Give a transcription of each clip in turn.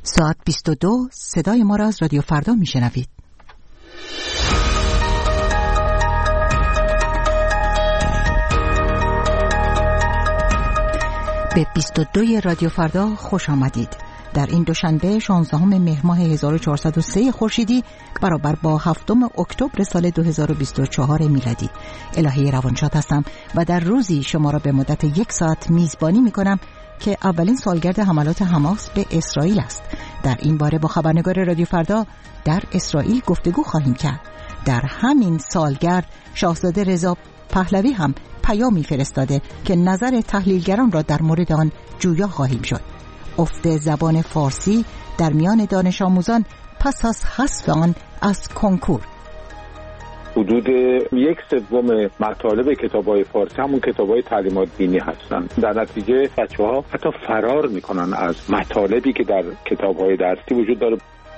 ساعت 22 صدای ما را از رادیو فردا میشنوید. به 22 رادیو فردا خوش آمدید. در این دوشنبه 16 مهر ماه 1403 خورشیدی برابر با 7 اکتبر سال 2024 میلادی الهی روانشاد هستم و در روزی شما را به مدت 1 ساعت میزبانی میکنم که اولین سالگرد حملات حماس به اسرائیل است. در این باره با خبرنگار رادیو فردا در اسرائیل گفتگو خواهیم کرد. در همین سالگرد شاهزاده رضا پهلوی هم پیامی فرستاده که نظر تحلیلگران را در مورد آن جویا خواهیم شد. افت زبان فارسی در میان دانش آموزان پس از حذف آن از کنکور. حدود 1/3 مطالب کتاب‌های فارسی همون کتاب‌های تعلیمات دینی هستند. در نتیجه بچه‌ها حتی فرار می‌کنن از مطالبی که در کتاب‌های درسی وجود داره.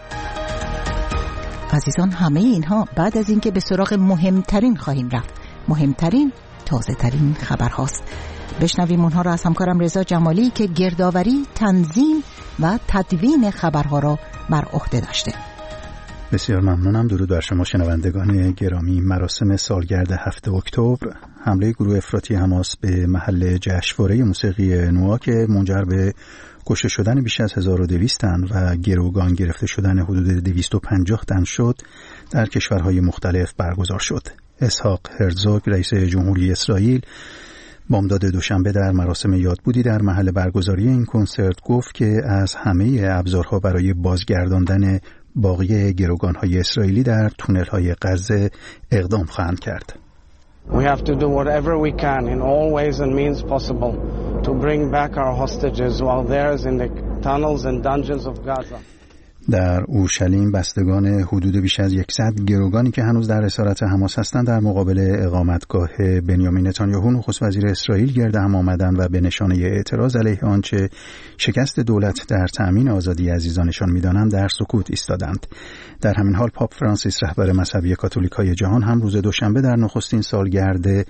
عزیزان، همه اینها بعد از اینکه به سراغ مهمترین خواهیم رفت. مهمترین تازه‌ترین خبرهاست. بشنویم اونها را از همکارم رضا جمالی که گردآوری، تنظیم و تدوین خبرها را بر عهده داشته. بسیار ممنونم. درود بر شما شنوندگان گرامی. مراسم سالگرد 7 اکتبر، حمله گروه افراطی حماس به محل جشنواره موسیقی نوآ که منجر به کشته شدن بیش از 1200 تن و گروگان گرفته شدن حدود 250 تن شد، در کشورهای مختلف برگزار شد. اسحاق هرزوگ، رئیس جمهوری اسرائیل، بامداد دوشنبه در مراسم یادبودی در محل برگزاری این کنسرت گفت که از همه ابزارها برای بازگرداندن باقی گروگان‌های اسرائیلی در تونل‌های غزه اقدام خواهند کرد. We have to do whatever we can in all ways and means possible to bring back our hostages while they're in the tunnels and dungeons of Gaza. در اورشلیم بستگان حدود بیش از 100 گروگانی که هنوز در اسارت حماس هستند در مقابل اقامتگاه بنیامین نتانیاهو نخست وزیر اسرائیل گرد هم آمدند و به نشانه اعتراض علیه آنچه شکست دولت در تأمین آزادی عزیزانشان می‌دانند در سکوت ایستادند. در همین حال پاپ فرانسیس، رهبر مذهبی کاتولیکای جهان، هم روز دوشنبه در نخستین سالگرد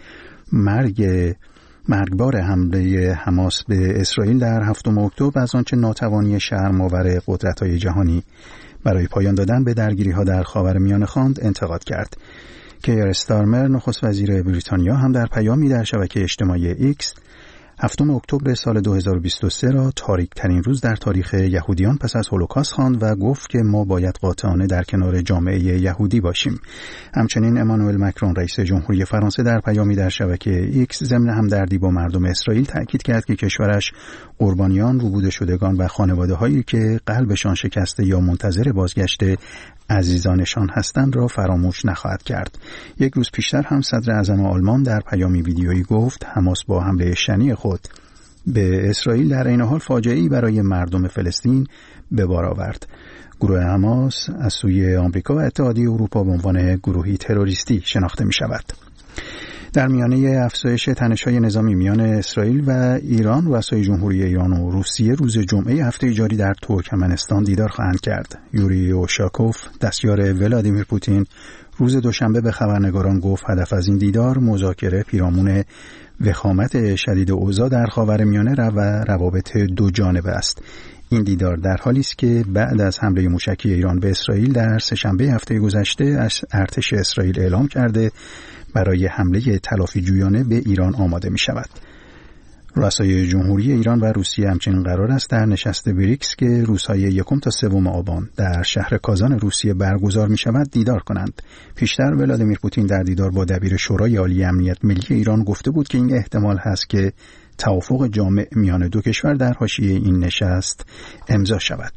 مرگبار حمله حماس به اسرائیل در 7 اکتبر از آنچه ناتوانی شرم‌آور قدرت‌های جهانی برای پایان دادن به درگیری‌ها در خاورمیانه خواند انتقاد کرد. کیر استارمر، نخست وزیر بریتانیا، هم در پیامی در شبکه اجتماعی ایکس 7 اکتبر سال 2023 را تاریک‌ترین روز در تاریخ یهودیان پس از هولوکاست خواند و گفت که ما باید قاطعانه در کنار جامعه یهودی باشیم. همچنین امانوئل مکرون، رئیس جمهوری فرانسه، در پیامی در شبکه ایکس ضمن همدردی با مردم اسرائیل تأکید کرد که کشورش قربانیان، ربوده شدگان و خانواده‌هایی که قلبشان شکسته یا منتظر بازگشت عزیزانشان هستند را فراموش نخواهد کرد. یک روز پیشتر هم صدر اعظم آلمان در پیامی ویدیویی گفت حماس با حمله شنی خود به اسرائیل در این حال فاجعه‌ای برای مردم فلسطین به بار آورد. گروه حماس از سوی آمریکا و اتحادیه اروپا به عنوان گروهی تروریستی شناخته می شود. در میانه افزایش تنش‌های نظامی میان اسرائیل و ایران، رؤسای جمهوری ایران و روسیه روز جمعه هفته جاری در ترکمنستان دیدار خواهند کرد. یوری اوشاکوف، دستیار ولادیمیر پوتین، روز دوشنبه به خبرنگاران گفت هدف از این دیدار مذاکره پیرامون وخامت شدید اوضاع در خاورمیانه و روابط دو جانبه است. این دیدار در حالی است که بعد از حمله موشکی ایران به اسرائیل در سه‌شنبه هفته گذشته ارتش اسرائیل اعلام کرده برای حمله تلافی جویانه به ایران آماده می شود. رؤسای جمهوری ایران و روسیه همچنین قرار است در نشست بریکس که روزهای 1 تا 3 آبان در شهر کازان روسیه برگزار می شود دیدار کنند. پیشتر ولادیمیر پوتین در دیدار با دبیر شورای عالی امنیت ملی ایران گفته بود که این احتمال هست که توافق جامع میان دو کشور در حاشیه این نشست امضا شود.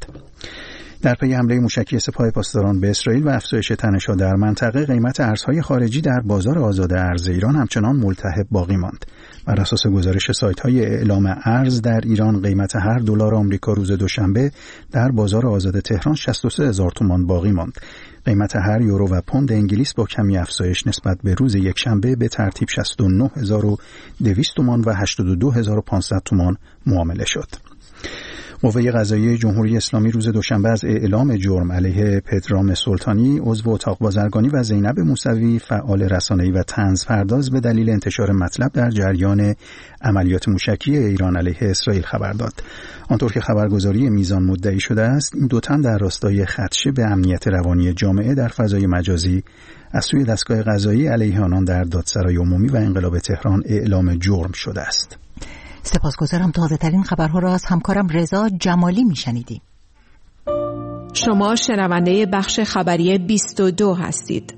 در پی حمله موشکی سپاه پاسداران به اسرائیل و افزایش تنش‌ها در منطقه، قیمت ارزهای خارجی در بازار آزاد ارز ایران همچنان ملتهب باقی ماند. بر اساس گزارش سایت‌های اعلام ارز در ایران، قیمت هر دلار آمریکا روز دوشنبه در بازار آزاد تهران 63000 تومان باقی ماند. قیمت هر یورو و پوند انگلیس با کمی افزایش نسبت به روز یکشنبه به ترتیب 69200 تومان و 82500 تومان معامله شد. قوه قضاییه جمهوری اسلامی روز دوشنبه از اعلام جرم علیه پدرام سلطانی عضو اتاق بازرگانی و زینب موسوی فعال رسانه‌ای و طنزپرداز به دلیل انتشار مطلب در جریان عملیات موشکی ایران علیه اسرائیل خبر داد. آنطور که خبرگزاری میزان مدعی شده است، این دو تن در راستای خدشه به امنیت روانی جامعه در فضای مجازی از سوی دستگاه قضایی علیه آنان در دادسرای عمومی و انقلاب تهران اعلام جرم شده است. سپاسگزارم. تازه ترین خبرها را از همکارم رضا جمالی میشنیدیم. شما شنونده بخش خبری 22 هستید.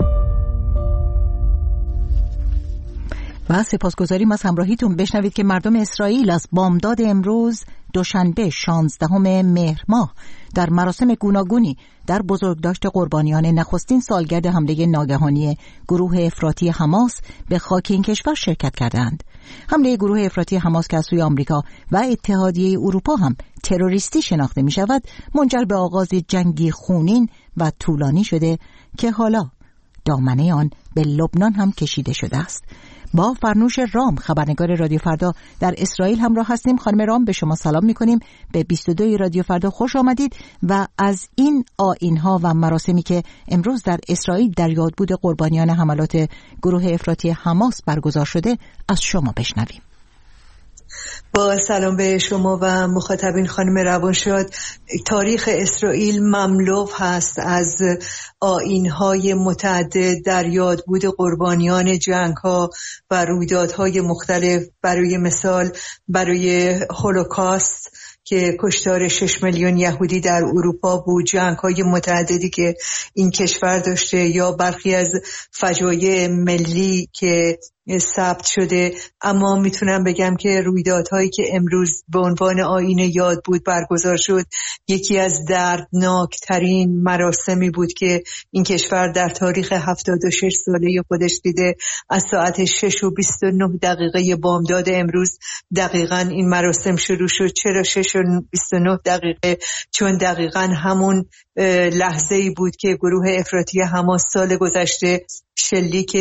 و سپاسگزاریم از همراهیتون. بشنوید که مردم اسرائیل از بامداد امروز دوشنبه 16 مهر ماه در مراسم گوناگونی در بزرگداشت قربانیان نخستین سالگرد حمله ناگهانی گروه افراطی حماس به خاک این کشور شرکت کردند. حمله گروه افراطی حماس که از سوی آمریکا و اتحادیه اروپا هم تروریستی شناخته می شود، منجر به آغاز جنگی خونین و طولانی شده که حالا دامنه آن به لبنان هم کشیده شده است. با فرنوش رام، خبرنگار رادیو فردا در اسرائیل همراه هستیم. خانم رام، به شما سلام می‌کنیم. به 22 رادیو فردا خوش آمدید و از این آیین‌ها و مراسمی که امروز در اسرائیل در یادبود قربانیان حملات گروه افراطی حماس برگزار شده از شما بشنویم. با سلام به شما و مخاطبین خانم روانشاد. تاریخ اسرائیل مملو هست از آیین‌های متعدد در یادبود قربانیان جنگ‌ها و رویدادهای مختلف. برای مثال برای هولوکاست که کشتار 6 میلیون یهودی در اروپا بود، جنگ‌های متعددی که این کشور داشته، یا برخی از فجایع ملی که ثبت شده. اما میتونم بگم که رویدادهایی که امروز به عنوان آیین یاد بود برگزار شد، یکی از دردناکترین مراسمی بود که این کشور در تاریخ 76 ساله خودش دیده. از ساعت 6:29 بامداد امروز دقیقاً این مراسم شروع شد. چرا 6:29؟ چون دقیقاً همون لحظه‌ای بود که گروه افراطی حماس سال گذشته شلیک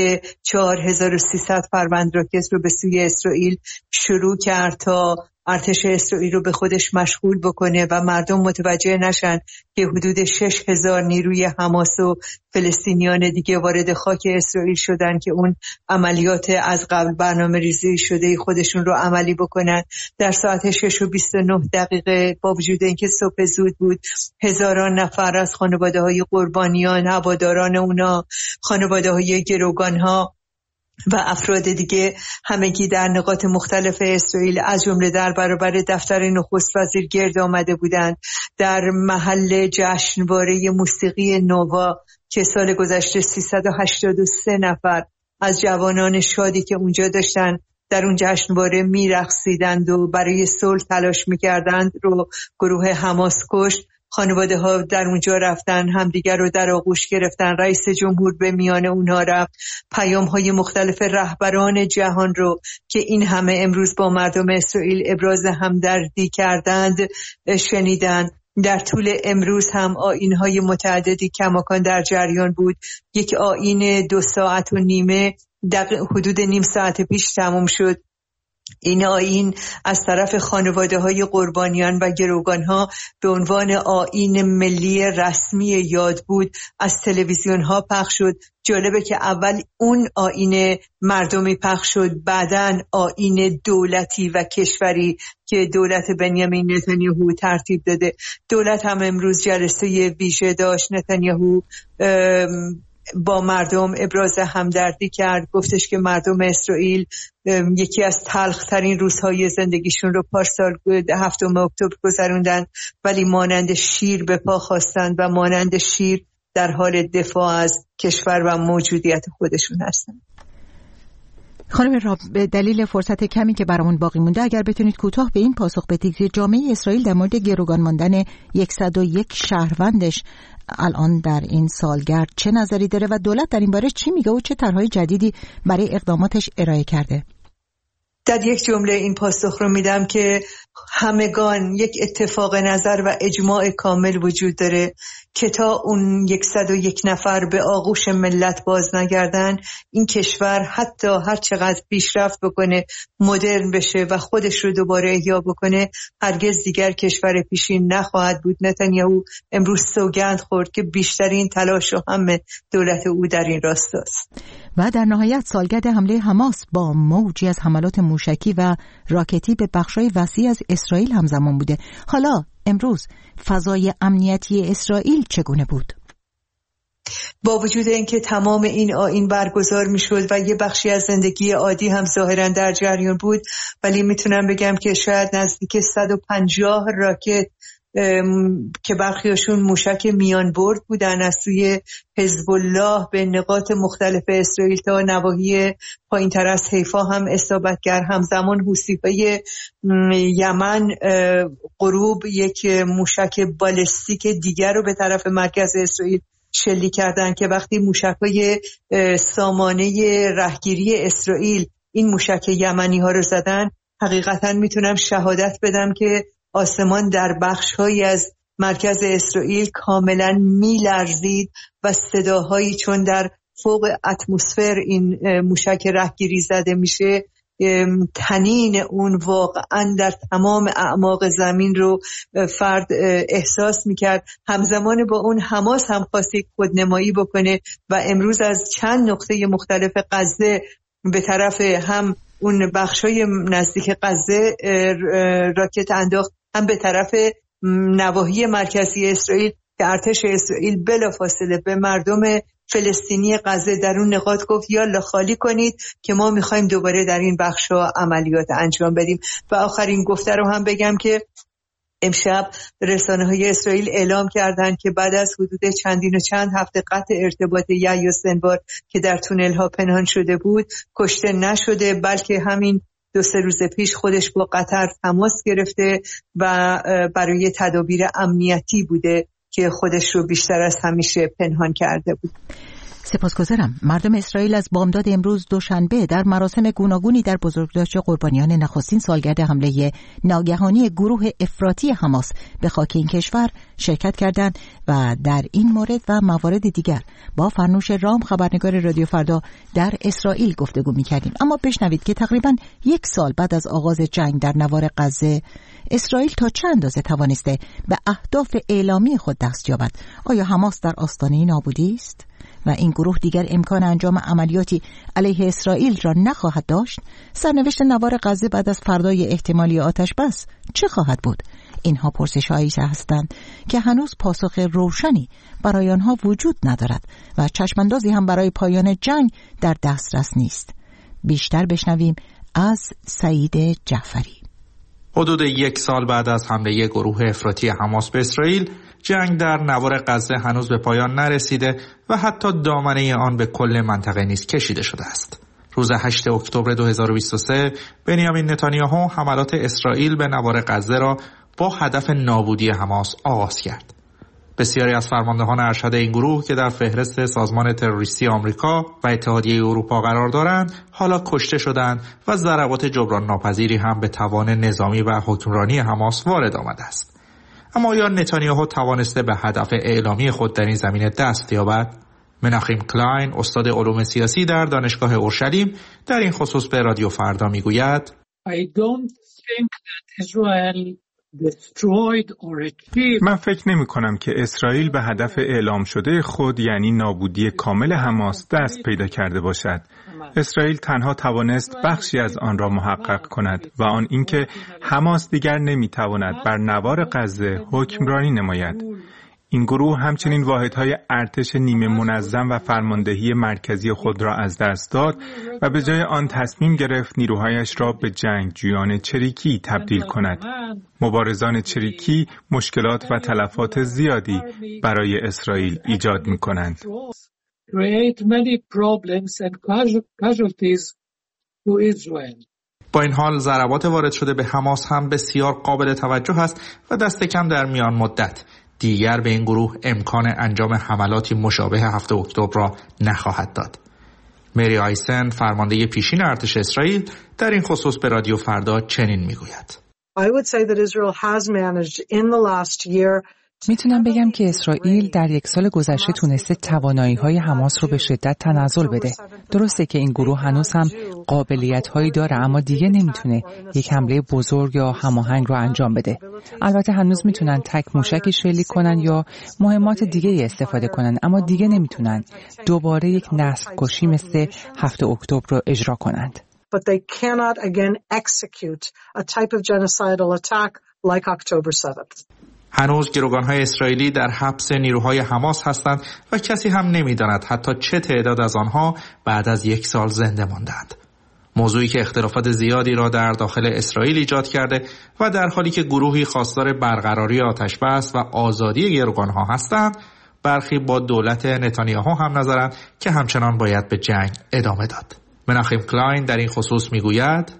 4300 فروند راکت رو به سوی اسرائیل شروع کرد تا ارتش اسرائیل رو به خودش مشغول بکنه و مردم متوجه نشن که حدود 6000 نیروی حماس و فلسطینیان دیگه وارد خاک اسرائیل شدن که اون عملیات از قبل برنامه ریزی شده خودشون رو عملی بکنن. در ساعت 6:29 با وجود اینکه صبح زود بود، هزاران نفر از خانواده‌های قربانیان، هواداران اونا، خانواده‌های گروگان‌ها و افراد دیگه همگی در نقاط مختلف اسرائیل از جمله در برابر دفتر نخست وزیر گرد آمده بودند. در محل جشنواره موسیقی نووا که سال گذشته 383 نفر از جوانان شادی که اونجا داشتن در اون جشنواره میرقصیدند و برای صلح تلاش میکردند رو گروه حماس کشت. خانواده ها در اونجا رفتن، همدیگر رو در آغوش گرفتن. رئیس جمهور به میان اونها رفت. پیام های مختلف رهبران جهان رو که این همه امروز با مردم اسرائیل ابراز همدردی کردند شنیدند. در طول امروز هم آیین‌های متعددی کماکان در جریان بود. یک آیین 2.5 ساعت حدود نیم ساعت پیش تموم شد. این آیین از طرف خانواده‌های قربانیان و گروگان‌ها به عنوان آیین ملی رسمی یاد بود از تلویزیون‌ها پخش شد. جالبه که اول اون آیین مردمی پخش شد، بعداً آیین دولتی و کشوری که دولت بنیامین نتانیاهو ترتیب داده. دولت هم امروز جلسه ویژه داشت. نتانیاهو با مردم ابراز همدردی کرد، گفتش که مردم اسرائیل یکی از تلخ‌ترین روزهای زندگیشون رو پارسال 7 اکتبر گذروندن، ولی مانند شیر به پا خواستند و مانند شیر در حال دفاع از کشور و موجودیت خودشون هستن. خانم راب، به دلیل فرصت کمی که برامون باقی مونده اگر بتونید کوتاه به این پاسخ بدید که جامعه اسرائیل در مورد گروگان ماندن 101 شهروندش الان در این سالگرد چه نظری داره و دولت در این باره چی میگه و چه طرحهای جدیدی برای اقداماتش ارائه کرده؟ در یک جمله این پاسخ رو میدم که همگان یک اتفاق نظر و اجماع کامل وجود داره که تا اون 101 نفر به آغوش ملت باز نگردن، این کشور حتی هر چقدر پیشرفت بکنه، مدرن بشه و خودش رو دوباره احیا بکنه، هرگز دیگر کشور پیشین نخواهد بود. نتانیاهو امروز سوگند خورد که بیشترین تلاش و همه دولت او در این راستاست. و در نهایت سالگرد حمله حماس با موجی از حملات موشکی و راکتی به بخشای وسیع از اسرائیل همزمان بوده. حالا امروز فضای امنیتی اسرائیل چگونه بود؟ با وجود اینکه تمام این آیین برگزار میشد و یه بخشی از زندگی عادی هم ظاهرا در جریان بود، ولی میتونم بگم که شاید نزدیک 150 راکت که برخیاشون موشک میان برد بودن از سوی حزب الله به نقاط مختلف اسرائیل تا نواحی پایین تر از حیفا هم اصابت کرد. همزمان حوثی‌های یمن غروب یک موشک بالستیک دیگر رو به طرف مرکز اسرائیل شلیک کردن که وقتی موشک‌های سامانه رهگیری اسرائیل این موشک یمنی ها رو زدن، حقیقتا میتونم شهادت بدم که آسمان در بخش‌هایی از مرکز اسرائیل کاملا میلرزید و صداهایی چون در فوق اتمسفر این موشک رهگیری زده میشه، تنین اون واقعا در تمام اعماق زمین رو فرد احساس میکرد. همزمان با اون حماس هم خواستی خودنمایی بکنه و امروز از چند نقطه مختلف غزه به طرف هم اون بخشای نزدیک غزه راکت انداخت، هم به طرف نواحی مرکزی اسرائیل که ارتش اسرائیل بلافاصله به مردم فلسطینی غزه در اون نقاط گفت یالا خالی کنید که ما میخوایم دوباره در این بخشا عملیات انجام بدیم. و آخرین گفته رو هم بگم که امشب رسانه‌های اسرائیل اعلام کردند که بعد از حدود چندین و چند هفته قطع ارتباط یحیی سنوار که در تونل‌ها پنهان شده بود کشته نشده، بلکه همین 2-3 روز پیش خودش با قطر تماس گرفته و برای تدابیر امنیتی بوده که خودش رو بیشتر از همیشه پنهان کرده بود. سپاسگزارم. مردم اسرائیل از بامداد امروز دوشنبه در مراسم گوناگونی در بزرگداشت قربانیان نخستین سالگرد حمله ناگهانی گروه افراطی حماس به خاک این کشور شرکت کردند و در این مورد و موارد دیگر با فرنوش رام خبرنگار رادیو فردا در اسرائیل گفتگو می‌کردیم. اما بشنوید که تقریباً 1 سال بعد از آغاز جنگ در نوار غزه اسرائیل تا چند اندازه توانسته به اهداف اعلامی خود دست یابد؟ آیا حماس در آستانه نابودی است و این گروه دیگر امکان انجام عملیاتی علیه اسرائیل را نخواهد داشت؟ سرنوشت نوار غزه بعد از فردای احتمالی آتش بس چه خواهد بود؟ اینها پرسش‌هایی هستند که هنوز پاسخ روشنی برای آنها وجود ندارد و چشماندازی هم برای پایان جنگ در دسترس نیست. بیشتر بشنویم از سعید جعفری. حدود 1 سال بعد از حمله گروه افراطی حماس به اسرائیل، جنگ در نوار غزه هنوز به پایان نرسیده و حتی دامنه آن به کل منطقه نیز کشیده شده است. روز 8 اکتبر 2023 بنیامین نتانیاهو حملات اسرائیل به نوار غزه را با هدف نابودی حماس آغاز کرد. بسیاری از فرماندهان ارشد این گروه که در فهرست سازمان تروریستی آمریکا و اتحادیه اروپا قرار دارند، حالا کشته شدند و ضربات جبران ناپذیری هم به توان نظامی و حکمرانی حماس وارد آمده است. اما آیا نتانیاهو توانسته به هدف اعلامی خود در این زمینه دست یابد؟ مناخیم کلاین، استاد علوم سیاسی در دانشگاه اورشلیم، در این خصوص به رادیو فردا میگوید من فکر نمی کنم که اسرائیل به هدف اعلام شده خود یعنی نابودی کامل حماس دست پیدا کرده باشد. اسرائیل تنها توانست بخشی از آن را محقق کند و آن اینکه حماس دیگر نمی تواند بر نوار غزه حکمرانی نماید. این گروه همچنین واحدهای ارتش نیمه منظم و فرماندهی مرکزی خود را از دست داد و به جای آن تصمیم گرفت نیروهایش را به جنگجویان چریکی تبدیل کند. مبارزان چریکی مشکلات و تلفات زیادی برای اسرائیل ایجاد می کنند. با این حال ضربات وارد شده به حماس هم بسیار قابل توجه است و دست کم در میان مدت دیگر به این گروه امکان انجام حملاتی مشابه 7 اکتبر را نخواهد داد. مری آیسن فرمانده پیشین ارتش اسرائیل در این خصوص به رادیو فردا چنین میگوید: میتونم بگم که اسرائیل در یک سال گذشته تونسته توانایی‌های حماس رو به شدت تنزل بده. درسته که این گروه هنوز هم قابلیت‌هایی داره، اما دیگه نمیتونه یک حمله بزرگ یا هماهنگ رو انجام بده. البته هنوز میتونن تک موشکی شلیک کنن یا مهمات دیگه استفاده کنن، اما دیگه نمیتونن دوباره یک نسل کشی مثل 7 اکتبر رو اجرا کنند. But they cannot again execute a type of genocidal attack like October 7th. هنوز گروگان‌های اسرائیلی در حبس نیروهای حماس هستند و کسی هم نمی‌داند حتی چه تعداد از آنها بعد از 1 سال زنده ماندند. موضوعی که اختلافات زیادی را در داخل اسرائیل ایجاد کرده و در حالی که گروهی خواستار برقراری آتش‌بس و آزادی گروگان‌ها هستند، برخی با دولت نتانیاهو هم نظرند که همچنان باید به جنگ ادامه داد. مناخیم کلاین در این خصوص میگوید: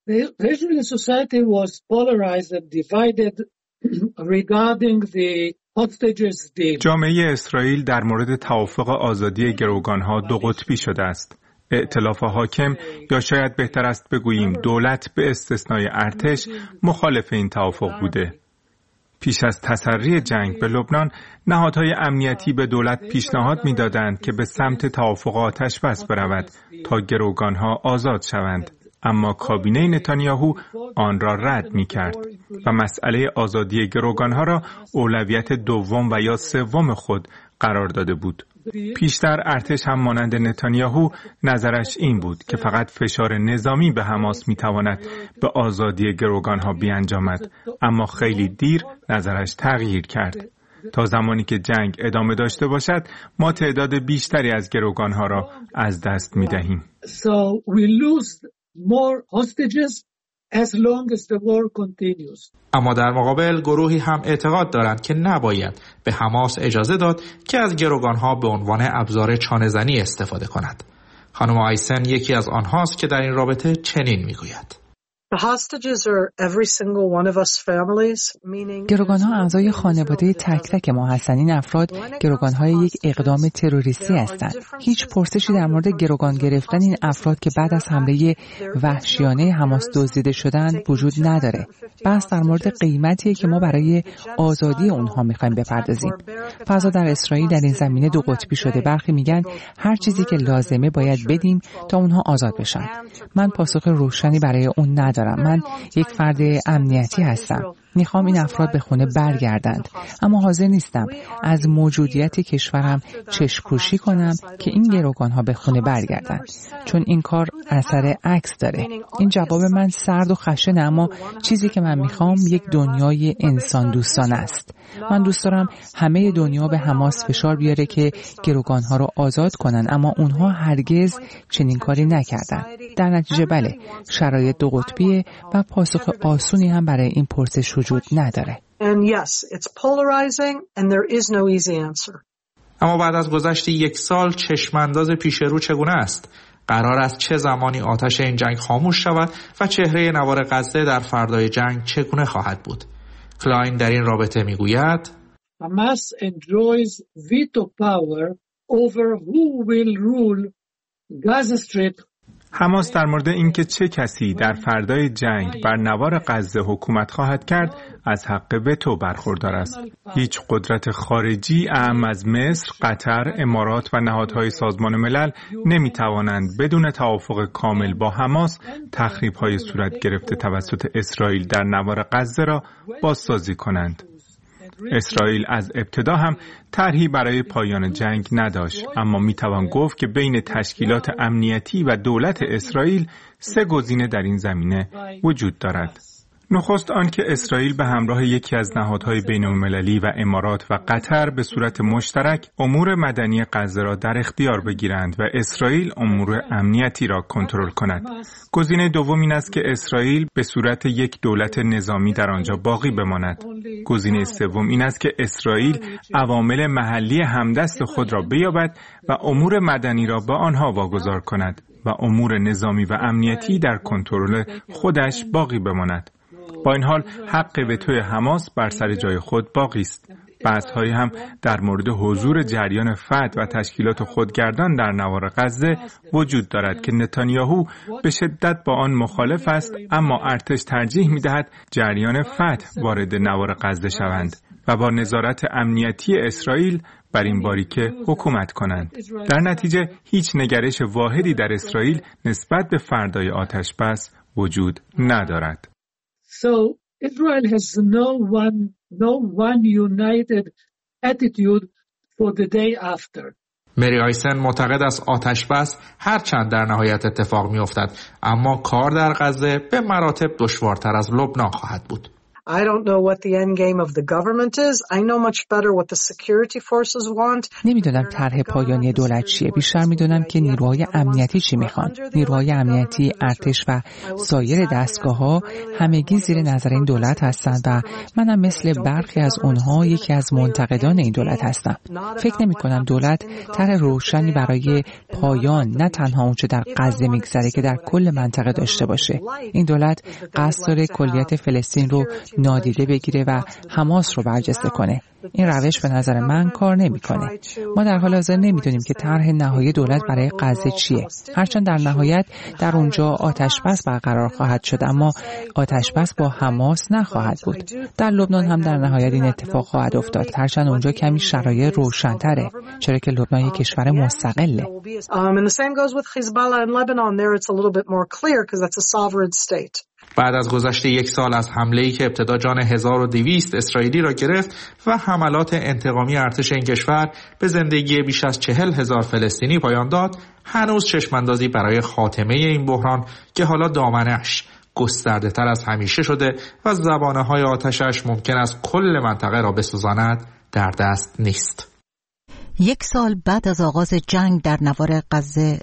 جامعه اسرائیل در مورد توافق آزادی گروگانها 2 قطبی شده است. ائتلاف حاکم یا شاید بهتر است بگوییم دولت به استثنای ارتش مخالف این توافق بوده. پیش از تسری جنگ به لبنان، نهادهای امنیتی به دولت پیشنهاد می‌دادند که به سمت توافق آتش‌بس برود تا گروگانها آزاد شوند، اما کابینه نتانیاهو آن را رد می‌کرد و مسئله آزادی گروگانها را اولویت دوم و یا سوم خود قرار داده بود. پیشتر ارتش هم مانند نتانیاهو نظرش این بود که فقط فشار نظامی به حماس میتواند به آزادی گروگانها بیانجامد، اما خیلی دیر نظرش تغییر کرد. تا زمانی که جنگ ادامه داشته باشد ما تعداد بیشتری از گروگانها را از دست میدهیم. اما در مقابل گروهی هم اعتقاد دارند که نباید به حماس اجازه داد که از گروگانها به عنوان ابزار چانه‌زنی استفاده کند. خانم آیسن یکی از آنهاست که در این رابطه چنین میگوید: گروگان‌ها اعضای خانواده تک تک ما هستند. این افراد گروگان‌های یک اقدام تروریستی هستند. هیچ پرسشی در مورد گروگان گرفتن این افراد که بعد از حمله وحشیانه حماس دزدیده شدند وجود نداره. بحث در مورد قیمتیه که ما برای آزادی اونها می‌خوایم بپردازیم. فضا در اسرائیل در این زمینه 2 قطبی شده. برخی میگن هر چیزی که لازمه باید بدیم تا اونها آزاد بشن. من پاسخ روشنی برای اون ندارم. من یک فرد امنیتی هستم. میخوام این افراد به خونه برگردند، اما حاضر نیستم از موجودیت کشورم چشم‌پوشی کنم که این گروگان‌ها به خونه برگردند، چون این کار اثر عکس داره. این جواب من سرد و خشنه، اما چیزی که من میخوام یک دنیای انسان دوستانه است. من دوست دارم همه دنیا به حماس فشار بیاره که گروگان‌ها رو آزاد کنن، اما اونها هرگز چنین کاری نکردن. در نتیجه بله، شرایط 2 قطبیه و پاسخ آسونی هم برای این پرسش وجود نداره. اما بعد از گذشت 1 سال چشمانداز پیش رو چگونه است؟ قرار است چه زمانی آتش این جنگ خاموش شود و چهره نوار غزه در فردای جنگ چگونه خواهد بود؟ کلاین در این رابطه میگوید: Hamas enjoys veto power over who will rule Gaza Strip. حماس در مورد اینکه چه کسی در فردای جنگ بر نوار غزه حکومت خواهد کرد از حق وتو برخوردار است. هیچ قدرت خارجی اعم از مصر، قطر، امارات و نهادهای سازمان ملل نمیتوانند بدون توافق کامل با حماس تخریب‌های صورت گرفته توسط اسرائیل در نوار غزه را بازسازی کنند. اسرائیل از ابتدا هم طرحی برای پایان جنگ نداشت، اما میتوان گفت که بین تشکیلات امنیتی و دولت اسرائیل 3 گزینه در این زمینه وجود دارد. نخست آن که اسرائیل به همراه یکی از نهادهای بین‌المللی و امارات و قطر به صورت مشترک امور مدنی غزه را در اختیار بگیرند و اسرائیل امور امنیتی را کنترل کند. گزینه دوم این است که اسرائیل به صورت یک دولت نظامی در آنجا باقی بماند. گزینه سوم این است که اسرائیل عوامل محلی همدست خود را بیابد و امور مدنی را به آنها واگذار کند و امور نظامی و امنیتی در کنترل خودش باقی بماند. با این حال حق وتوی حماس بر سر جای خود باقی است. بحث‌هایی هم در مورد حضور جریان فتح و تشکیلات خودگردان در نوار غزه وجود دارد که نتانیاهو به شدت با آن مخالف است، اما ارتش ترجیح می‌دهد جریان فتح وارد نوار غزه شوند و با نظارت امنیتی اسرائیل بر این باریکه حکومت کنند. در نتیجه هیچ نگرش واحدی در اسرائیل نسبت به فردای آتشبس وجود ندارد. So Israel has no one united attitude for the day after. مری آیسن معتقد است آتشبس هرچند در نهایت اتفاق می‌افتد، اما کار در غزه به مراتب دشوارتر از لبنان خواهد بود. I don't know what the end game of the government is. I know much better what the security forces want. نمیدونم طرح پایانی دولت چیه. بیشتر میدونم که نیروهای امنیتی چی میخوان. نیروهای امنیتی، ارتش و سایر دستگاه‌ها همگی زیر نظر این دولت هستند و منم مثل برخی از اونها یکی از منتقدان این دولت هستم. فکر نمی‌کنم دولت طرح روشنی برای پایان نه تنها اونچه در غزه میگذره که در کل منطقه داشته باشه. این دولت قصد داره کلیت فلسطین رو نادیده بگیره و حماس رو برجسته کنه. این روش به نظر من کار نمیکنه. ما در حال حاضر نمیدونیم که طرح نهایی دولت برای غزه چیه. هرچند در نهایت در اونجا آتشبس برقرار خواهد شد، اما آتشبس با حماس نخواهد بود. در لبنان هم در نهایت این اتفاق خواهد افتاد، هرچند اونجا کمی شرایط روشن‌تره، چرا که لبنان یک کشور مستقله. بعد از گذشت یک سال از حمله‌ای که ابتدا جان 1200 اسرائیلی را گرفت و حملات انتقامی ارتش این کشور به زندگی بیش از 40,000 فلسطینی پایان داد، هنوز چشماندازی برای خاتمه این بحران که حالا دامنش گسترده تر از همیشه شده و زبانه‌های آتشش ممکن است کل منطقه را بسوزاند در دست نیست. یک سال بعد از آغاز جنگ در نوار غزه،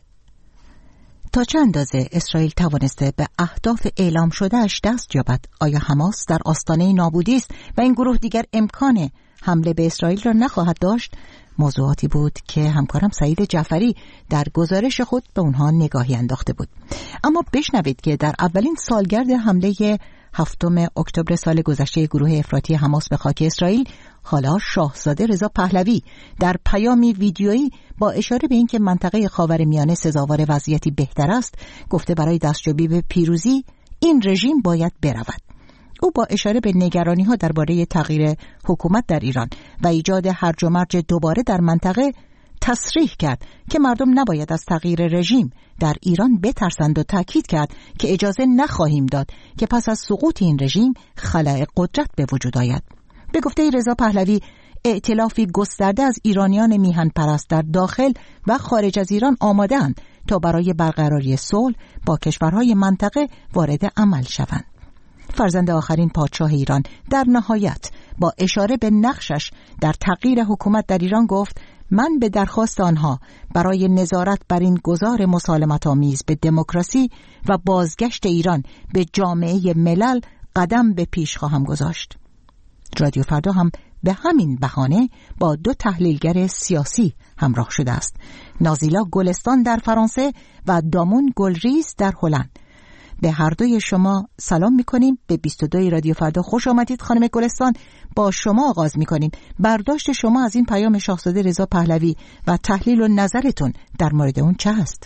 تا چه اندازه اسرائیل توانسته به اهداف اعلام شدهش دست یابد؟ آیا حماس در آستانه نابودی است و این گروه دیگر امکان حمله به اسرائیل را نخواهد داشت؟ موضوعاتی بود که همکارم سعید جعفری در گزارش خود به اونها نگاهی انداخته بود. اما بشنوید که در اولین سالگرد حمله 7 اکتبر سال گذشته گروه افراطی حماس به خاک اسرائیل، حالا شاهزاده رضا پهلوی در پیامی ویدیویی با اشاره به اینکه منطقه خاورمیانه سزاوار وضعیتی بهتر است، گفته برای دستیابی به پیروزی این رژیم باید برود. او با اشاره به نگرانی‌ها درباره تغییر حکومت در ایران و ایجاد هرج و مرج دوباره در منطقه تصریح کرد که مردم نباید از تغییر رژیم در ایران بترسند و تاکید کرد که اجازه نخواهیم داد که پس از سقوط این رژیم خلأ قدرت به وجود آید. به گفته رضا پهلوی، ائتلافی گسترده از ایرانیان میهن پرست در داخل و خارج از ایران آماده‌اند تا برای برقراری صلح با کشورهای منطقه وارد عمل شوند. فرزند آخرین پادشاه ایران در نهایت با اشاره به نقشش در تغییر حکومت در ایران گفت: من به درخواست آنها برای نظارت بر این گذار مسالمت‌آمیز به دموکراسی و بازگشت ایران به جامعه ملل قدم به پیش خواهم گذاشت. رادیو فردا هم به همین بهانه با 2 تحلیلگر سیاسی همراه شده است: نازیلا گلستان در فرانسه و دامون گلریز در هلند. به هر دوی شما سلام می‌کنیم. به 22 رادیو فردا خوش آمدید. خانم گلستان، با شما آغاز می‌کنیم. برداشت شما از این پیام شاهزاده رضا پهلوی و تحلیل و نظرتون در مورد اون چه است؟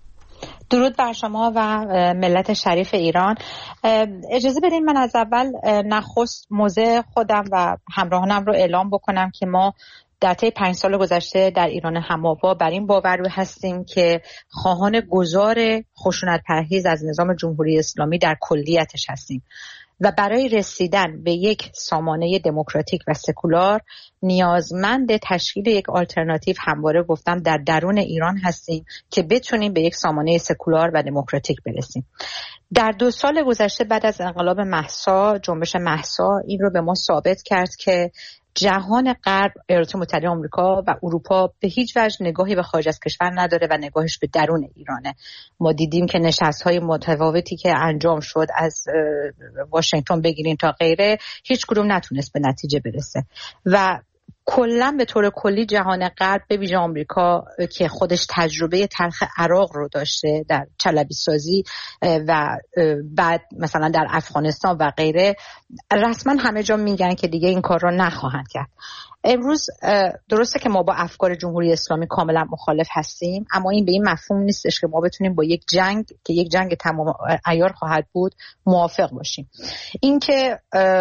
درود بر شما و ملت شریف ایران. اجازه بدین من از اول نخست موضع خودم و همراهانم رو اعلام بکنم که ما در طی 5 سال گذشته در ایران هم‌آوا بر این باور هستیم که خواهان گذار خشونت پرهیز از نظام جمهوری اسلامی در کلیتش هستیم و برای رسیدن به یک سامانه دموکراتیک و سکولار نیازمند تشکیل یک آلترناتیو، همواره گفتم، در درون ایران هستیم که بتونیم به یک سامانه سکولار و دموکراتیک برسیم. در 2 سال گذشته بعد از انقلاب مهسا، جنبش مهسا این رو به ما ثابت کرد که جهان غرب، ایالات متحده آمریکا و اروپا به هیچ وجه نگاهی به خارج از کشور نداره و نگاهش به درون ایرانه. ما دیدیم که نشست‌های متفاوتی که انجام شد، از واشنگتن بگیرین تا غیره، هیچ کدوم نتونست به نتیجه برسه و کلا به طور کلی جهان غرب به ویژه آمریکا که خودش تجربه تلخ عراق رو داشته در چلبی سازی و بعد مثلا در افغانستان و غیره، رسما همه جا میگن که دیگه این کار رو نخواهند کرد. امروز درسته که ما با افکار جمهوری اسلامی کاملا مخالف هستیم، اما این به این مفهوم نیستش که ما بتونیم با یک جنگ که یک جنگ تمام عیار خواهد بود موافق باشیم. این که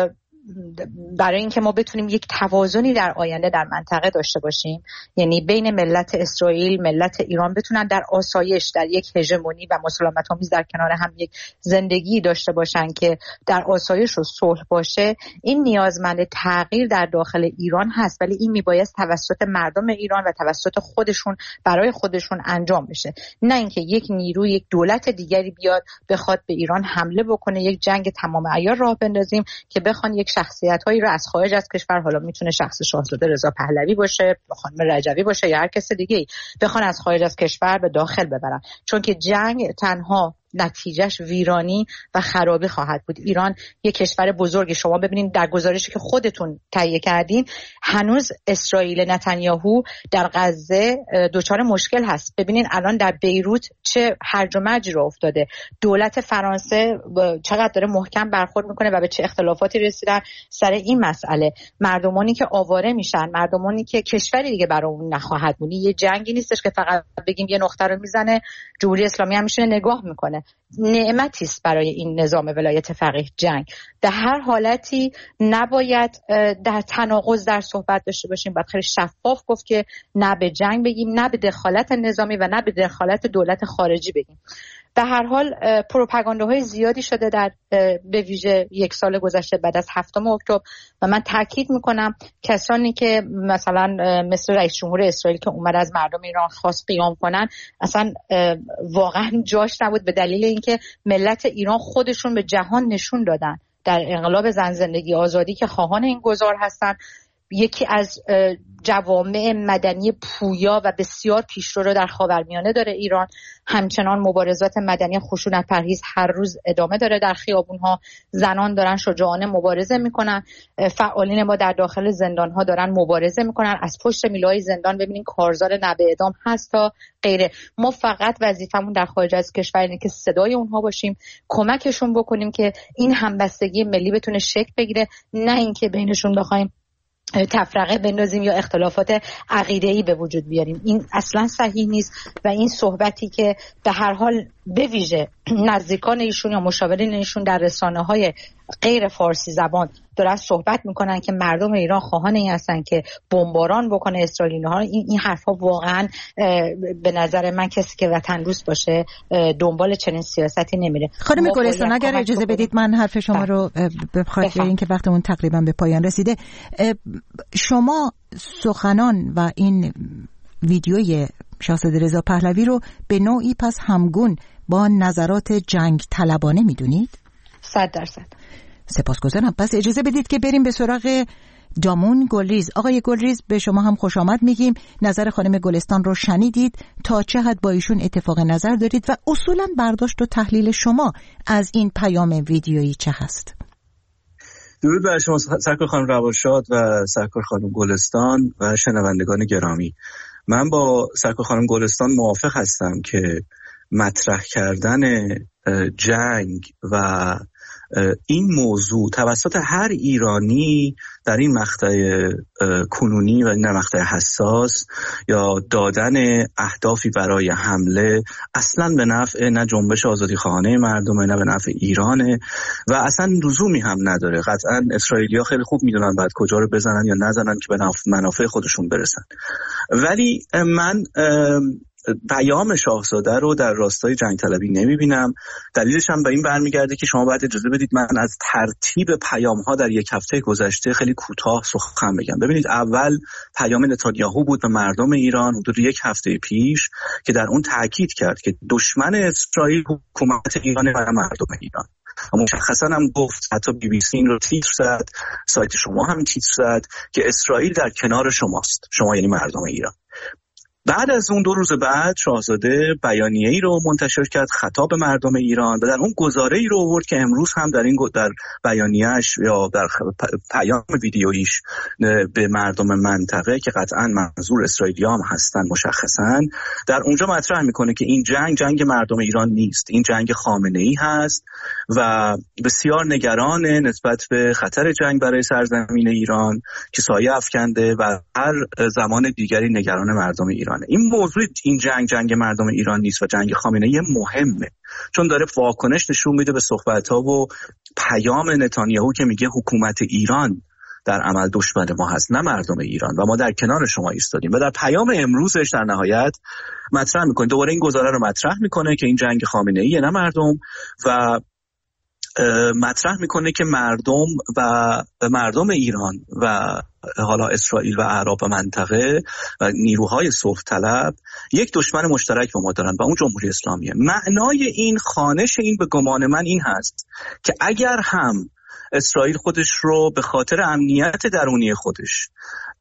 برای اینکه ما بتونیم یک توازنی در آینده در منطقه داشته باشیم، یعنی بین ملت اسرائیل، ملت ایران بتونن در آسایش، در یک هژمونی و مسالمت آمیز در کنار هم یک زندگی داشته باشن که در آسایش و صلح باشه، این نیازمند تغییر در داخل ایران هست، ولی این میبایست توسط مردم ایران و توسط خودشون برای خودشون انجام بشه، نه اینکه یک نیرو، یک دولت دیگری بیاد بخواد به ایران حمله بکنه، یک جنگ تمام عیار راه بندازیم که بخوان یک شخصیت‌هایی رو از خارج از کشور، حالا میتونه شخص شاهزاده رضا پهلوی باشه، خانم رجوی باشه یا هر کس دیگه‌ای، بخوان از خارج از کشور به داخل ببرن، چون که جنگ تنها نتیجهش ویرانی و خرابی خواهد بود. ایران یک کشور بزرگی، شما ببینید در گزارشی که خودتون تهیه کردین هنوز اسرائیل نتانیاهو در غزه دچار مشکل هست. ببینید الان در بیروت چه هرج و مرجی رو افتاده، دولت فرانسه چقدر داره محکم برخورد میکنه و به چه اختلافاتی رسیدن سر این مسئله. مردمانی که آواره میشن، مردمانی که کشوری دیگه برای اون نخواهد بود. یه جنگی نیستش که فقط بگیم یه نقطه رو میزنه جمهوری اسلامی هم میشینه نگاه میکنه. نعمتی است برای این نظام ولایت فقیه جنگ. در هر حالتی نباید در تناقض در صحبت داشته باشیم، باید خیلی شفاف گفت که نه به جنگ بگیم، نه به دخالت نظامی و نه به دخالت دولت خارجی بگیم. به هر حال پروپاگانداهای زیادی شده در به ویژه یک سال گذشته بعد از 7 اکتبر و من تاکید میکنم کسانی که مثلا مثل رئیس جمهور اسرائیل که اومد از مردم ایران خواست قیام کنن اصلا واقعا جاش نبود، به دلیل اینکه ملت ایران خودشون به جهان نشون دادن در انقلاب زن زندگی آزادی که خواهان این گذار هستن. یکی از جوامع مدنی پویا و بسیار پیشرو رو در خاورمیانه داره ایران. همچنان مبارزات مدنی خشونت پرهیز هر روز ادامه داره در خیابون‌ها، زنان دارن شجاعانه مبارزه میکنن، فعالین ما در داخل زندان‌ها دارن مبارزه میکنن، از پشت میله‌های زندان ببینین کارزار نبه اعدام هست تا غیره. ما فقط وظیفمون در خارج از کشور اینه که صدای اونها باشیم، کمکشون بکنیم که این همبستگی ملی بتونه شکل بگیره، نه اینکه بینشون بخوایم تفرقه بندازیم یا اختلافات عقیده‌ای به وجود بیاریم. این اصلا صحیح نیست و این صحبتی که به هر حال به ویژه نزدیکان ایشون یا مشاورین ایشون در رسانه‌های غیر فارسی زبان دارن صحبت میکنن که مردم ایران خواهان این هستن که بمباران بکنه اسرائیلی‌ها، این حرفا واقعا به نظر من کسی که وطن دوست باشه دنبال چنین سیاستی نمیره. خانم گلستان اگر اجازه بدید من حرف شما رو بخاطر اینکه وقتمون تقریبا به پایان رسیده، شما سخنان و این ویدیوی شاهزاده رضا پهلوی رو به نوعی پس همگون با نظرات جنگ طلبانه میدونید؟ 100%. سپاسگزارم. پس اجازه بدید که بریم به سراغ دامون گلریز. آقای گلریز به شما هم خوش آمد میگیم. نظر خانم گلستان رو شنیدید، تا چه حد با ایشون اتفاق نظر دارید و اصولا برداشت و تحلیل شما از این پیام ویدیویی چه هست؟ درود بر شما سرکار خانم روانشاد و سرکار خانم گلستان و شنوندگان گرامی. من با سرکار خانم گلستان موافق هستم که مطرح کردن جنگ و این موضوع توسط هر ایرانی در این مقطع کنونی و این مقطع حساس یا دادن اهدافی برای حمله اصلا به نفع نه جنبش آزادی خواهانه مردمه، نه به نفع ایرانه و اصلا لزومی هم نداره. قطعا اسرائیلی‌ها خیلی خوب میدونن بعد کجا رو بزنن یا نزنن که به منافع خودشون برسن. ولی من پیام شاهزاده رو در راستای جنگ طلبی نمیبینم. دلیلش هم به این برمیگرده که شما باید اجازه بدید من از ترتیب پیام‌ها در یک هفته گذشته خیلی کوتاه سخن بگم. ببینید، اول پیام نتانیاهو بود به مردم ایران حدود یک هفته پیش که در اون تاکید کرد که دشمن اسرائیل حکومت ایران و مردم ایران. مشخصا هم گفت، حتی BBC این رو تیتر زد، سایت شما هم تیتر زد که اسرائیل در کنار شماست، شما یعنی مردم ایران. بعد از اون 2 روز بعد شاهزاده بیانیه‌ای رو منتشر کرد خطاب مردم ایران و در اون گزاره‌ای رو آورد که امروز هم در بیانیه‌اش یا در پیام ویدیویش به مردم منطقه که قطعاً منظور اسرائیلی‌ها هم هستن مشخصاً در اونجا مطرح میکنه که این جنگ مردم ایران نیست، این جنگ خامنه‌ای هست و بسیار نگران نسبت به خطر جنگ برای سرزمین ایران که سایه افکنده و هر زمان دیگری نگران مردم ایرانه. این موضوع این جنگ مردم ایران نیست و جنگ خامنه‌ای مهمه، چون داره واکنش نشون میده به صحبت‌ها و پیام نتانیاهو که میگه حکومت ایران در عمل دشمن ما هست نه مردم ایران و ما در کنار شما ایستادیم. و در پیام امروزش در نهایت مطرح میکنه، دوباره این گزاره رو مطرح میکنه که این جنگ خامنه‌ای نه مردم و مطرح میکنه که مردم ایران و حالا اسرائیل و اعراب منطقه و نیروهای صلح طلب یک دشمن مشترک با ما دارن و اون جمهوری اسلامیه. معنای این خانش این به گمان من این هست که اگر هم اسرائیل خودش رو به خاطر امنیت درونی خودش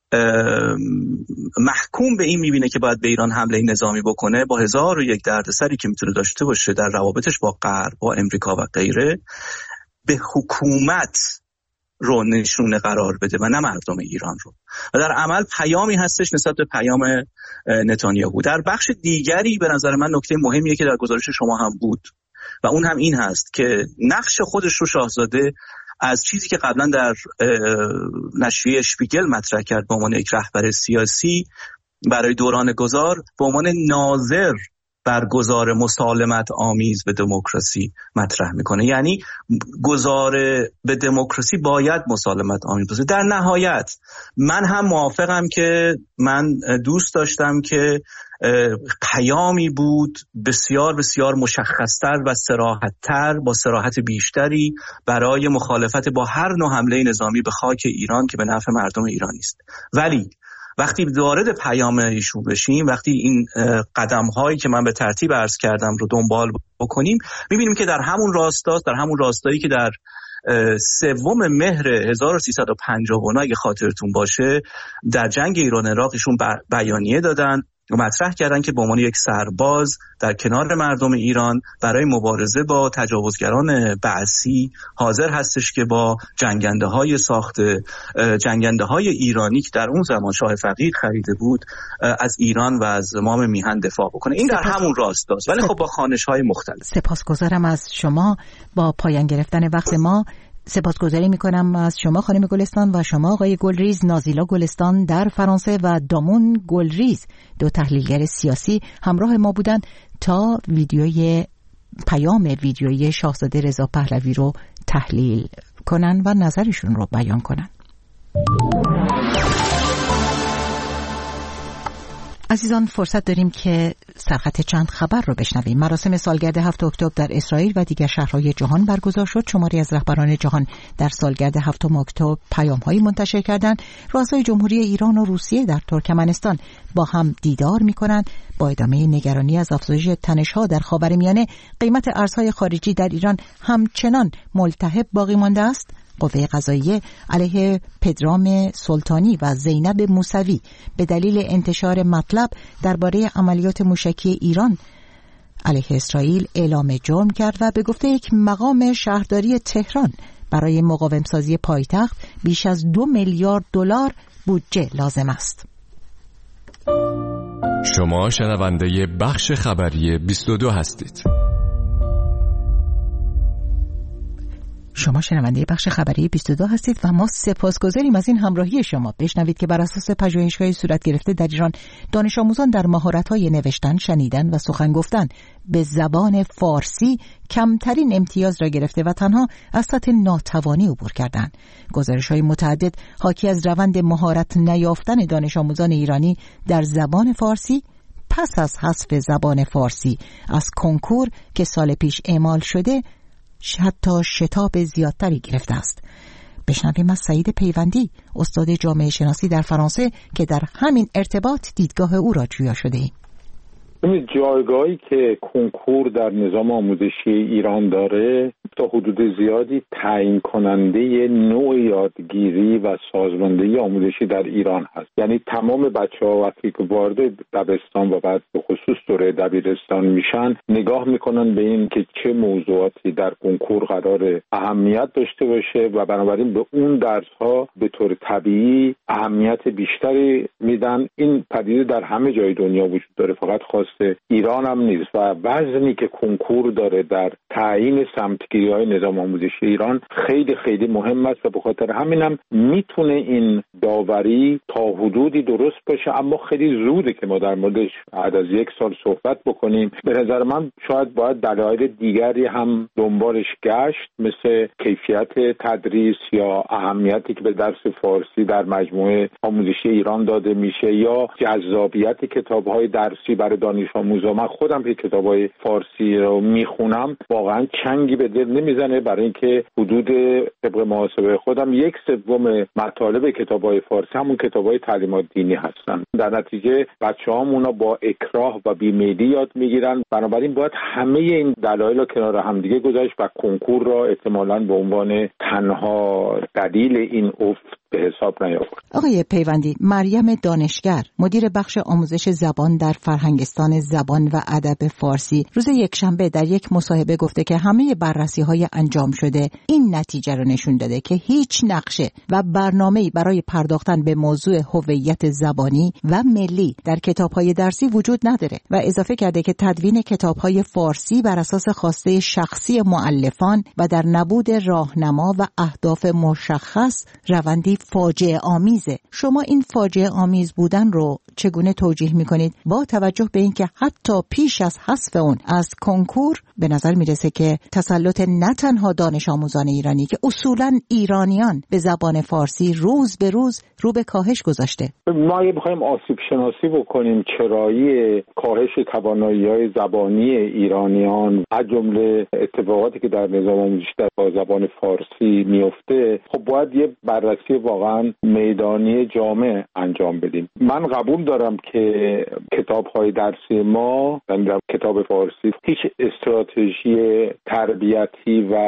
محکوم به این میبینه که باید به ایران حمله نظامی بکنه، با 1001 دردسری که میتونه داشته باشه در روابطش با غرب، با امریکا و غیره، به حکومت رو نشونه قرار بده و نه مردم ایران رو. و در عمل پیامی هستش نسبت به پیام نتانیاهو. در بخش دیگری به نظر من نکته مهمیه که در گزارش شما هم بود و اون هم این هست که نقش خودش رو شاهزاده از چیزی که قبلا در نشریه اشپیگل مطرح کرد به عنوان یک رهبر سیاسی برای دوران گذار به عنوان ناظر بر گذار مسالمت آمیز به دموکراسی مطرح میکنه. یعنی گذار به دموکراسی باید مسالمت آمیز باشه. در نهایت من هم موافقم که من دوست داشتم که پیامی بود بسیار بسیار مشخصتر و صراحت‌تر، با صراحت بیشتری برای مخالفت با هر نوع حمله نظامی به خاک ایران که به نفع مردم ایران است. ولی وقتی وارد پیام ایشون بشیم، وقتی این قدم‌هایی که من به ترتیب عرض کردم رو دنبال بکنیم، می‌بینیم که در همون راستایی که در 3 مهر 1359 اگه خاطرتون باشه در جنگ ایران عراق ایشون بیانیه دادن و مطرح کردن که به عنوان یک سرباز در کنار مردم ایران برای مبارزه با تجاوزگران بعثی حاضر هستش که با جنگنده‌های ایرانی که در اون زمان شاه فقید خریده بود از ایران و از زمام میهن دفاع بکنه. این در همون راستاست، ولی خب با خوانش‌های مختلف. سپاسگزارم از شما. با پایان گرفتن وقت ما سپاسگزاری میکنم از شما خانم گلستان و شما آقای گلریز، نازیلا گلستان در فرانسه و دامون گلریز، 2 تحلیلگر سیاسی همراه ما بودند تا پیام ویدیویی شاهزاده رضا پهلوی رو تحلیل کنن و نظرشون رو بیان کنن. عزیزان فرصت داریم که سرخط چند خبر رو بشنویم. مراسم سالگرد 7 اکتبر در اسرائیل و دیگر شهرهای جهان برگزار شد. شماری از رهبران جهان در سالگرد 7 اکتبر پیام‌هایی منتشر کردند. رؤسای جمهوری ایران و روسیه در ترکمنستان با هم دیدار می‌کنند. با ادامه نگرانی از افزایش تنش‌ها در خاورمیانه، قیمت ارزهای خارجی در ایران همچنان ملتهب باقی مانده است. قوه قضاییه علیه پدرام سلطانی و زینب موسوی به دلیل انتشار مطلب درباره عملیات موشکی ایران علیه اسرائیل اعلام جرم کرد و به گفته یک مقام شهرداری تهران برای مقاوم‌سازی پایتخت بیش از 2 میلیارد دلار بودجه لازم است. شما شنونده بخش خبری 22 هستید. شما شنونده بخش خبری 22 هستید و ما سپاسگزاریم از این همراهی شما. بشنوید که بر اساس پژوهش‌های صورت گرفته در ایران، دانش آموزان در مهارت‌های نوشتن، شنیدن و سخن گفتن به زبان فارسی کمترین امتیاز را گرفته و تنها از سطح ناتوانی عبور کردند. گزارش‌های متعدد حاکی از روند مهارت نیافتن دانش آموزان ایرانی در زبان فارسی پس از حذف زبان فارسی از کنکور که سال پیش اعمال شده حتی شتاب زیادتری گرفته است. بشنویم از سعید پیوندی، استاد جامعه شناسی در فرانسه، که در همین ارتباط دیدگاه او را جویا شده ایم. جایگاهی که کنکور در نظام آموزشی ایران داره تا حدود زیادی تعیین کننده نوع یادگیری و سازماندهی آموزشی در ایران هست. یعنی تمام بچه‌ها وقتی که وارد دبستان و بعد به خصوص دوره دبیرستان میشن نگاه میکنن به این که چه موضوعاتی در کنکور قرار اهمیت داشته باشه و بنابراین به اون درس‌ها به طور طبیعی اهمیت بیشتری میدن. این پدیده در همه جای دنیا وجود داره، فقط خاص ایران هم نیست و وزنی که کنکور داره در تعیین سمتگیری‌های نظام آموزشی ایران خیلی خیلی مهم است و به خاطر همینم میتونه این داوری تا حدودی درست باشه، اما خیلی زوده که ما در موردش بعد از 1 سال صحبت بکنیم. به نظر من شاید باید دلایل دیگری هم دنبالش گشت، مثل کیفیت تدریس یا اهمیتی که به درس فارسی در مجموعه آموزشی ایران داده میشه یا جذابیت کتاب‌های درسی برای دانش آموزا. من خودم که کتاب‌های فارسی رو میخونم واقعا چنگی به دل نمیزنه، برای اینکه حدود طبق محاسبه خودم 1/3 مطالب کتاب‌های فارسی همون کتاب‌های تعلیمات دینی هستن. در نتیجه بچه‌هام اونا با اکراه و بیمیلی یاد میگیرن. بنابراین باید همه این دلایل رو کنار هم دیگه گذاشت و کنکور را احتمالاً به عنوان تنها دلیل این افت به حساب نیاورد. آقای پیوندی، مریم دانشگر، مدیر بخش آموزش زبان در فرهنگستان زبان و ادب فارسی، روز یکشنبه در یک مصاحبه گفته که همه بررسی‌های انجام شده این نتیجه رو نشون داده که هیچ نقشه و برنامه‌ای برای پرداختن به موضوع هویت زبانی و ملی در کتاب‌های درسی وجود نداره و اضافه کرده که تدوین کتاب‌های فارسی بر اساس خواسته شخصی مؤلفان و در نبود راهنما و اهداف مشخص روندی فاجعه آمیزه. شما این فاجعه آمیز بودن رو چگونه توجیه میکنید با توجه به اینکه حتی پیش از حذف اون از کنکور به نظر میرسه که تسلط نه تنها دانش آموزان ایرانی که اصولاً ایرانیان به زبان فارسی روز به روز رو به کاهش گذاشته؟ ما اگه بخوایم آسیب شناسی بکنیم چرایی کاهش توانایی‌های زبانی ایرانیان از جمله اتفاقاتی که در نظام آموزشی در زبان فارسی میفته، خب باید یه بررسی واقعا میدانی جامع انجام بدیم. من قبول دارم که کتاب‌های درسی ما در کتاب فارسی هیچ استراتژی تربیتی و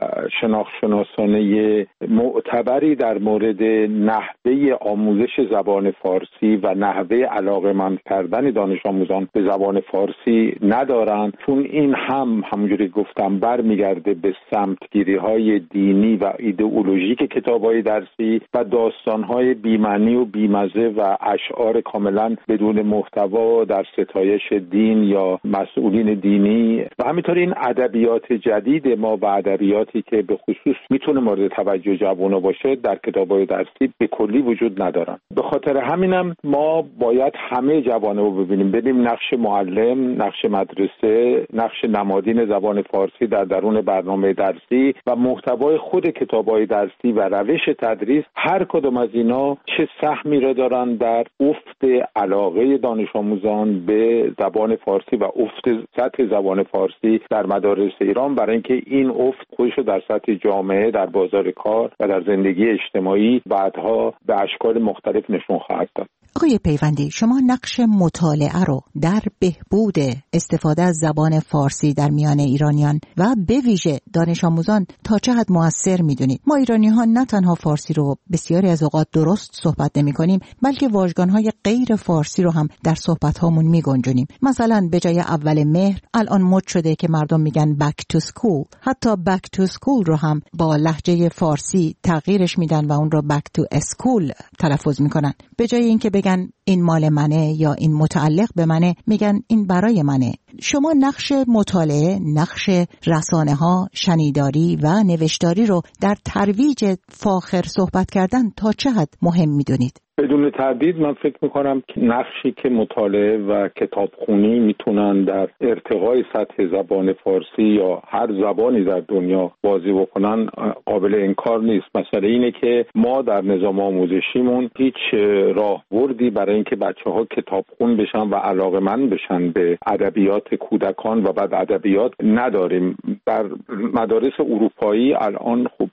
شناخت-شناسانه معتبری در مورد نحوه آموزش زبان فارسی و نحوه علاقه‌مند کردن دانش آموزان به زبان فارسی ندارن، چون این همونجوری گفتم برمیگرده به سمتگیری‌های دینی و ایدئولوژیک کتاب‌های درسی و داستان‌های بی‌معنی و بی‌مزه و اشعار کاملاً بدون محتوا در ستایش دین یا مسئولین دینی و همینطور این ادبیات جدید ما و ادبیاتی که به خصوص میتونه مورد توجه جوان‌ها باشه در کتاب‌های درسی به کلی وجود ندارن. به خاطر همینم ما باید همه جوان‌ها رو ببینیم نقش معلم، نقش مدرسه، نقش نمادین زبان فارسی در درون برنامه درسی و محتوای خود کتاب‌های درسی و روش تدریس، هر کدوم از اینا چه سهمی را دارن در افت علاقه دانش آموزان به زبان فارسی و افت سطح زبان فارسی در مدارس ایران، برای اینکه این افت خودش در سطح جامعه، در بازار کار و در زندگی اجتماعی بعدها به اشکال مختلف نشون خواهد داد. آقای پیوندی، شما نقش مطالعه رو در بهبود استفاده از زبان فارسی در میان ایرانیان و به ویژه دانش آموزان تا چه حد مؤثر میدونید؟ ما ایرانی‌ها نه تنها فارسی رو بسیاری از اوقات درست صحبت نمی‌کنیم، بلکه واژگان‌های غیر فارسی رو هم در صحبت‌هامون می‌گنجونیم. مثلا به جای اول مهر الان مد شده که مردم میگن back to school. حتی back to school رو هم با لهجه فارسی تغییرش میدن و اون رو back to school تلفظ می‌کنن. به جای اینکه بگن این مال منه یا این متعلق به منه، میگن این برای منه. شما نقش مطالعه، نقش رسانه‌ها، شنیداری و نوشتاری رو در ترویج فاخر صحبت کردن تا چه حد مهم میدونید؟ بدون تردید من فکر میکنم که نقشی که مطالعه و کتابخوانی میتونن در ارتقای سطح زبان فارسی یا هر زبانی در دنیا بازی بکنن قابل انکار نیست. مسئله اینه که ما در نظام آموزشیمون هیچ راهبردی برای اینکه بچه‌ها کتابخون بشن و علاقه‌مند بشن به ادبیات کودکان و بعد ادبیات نداریم. در مدارس اروپایی الان خب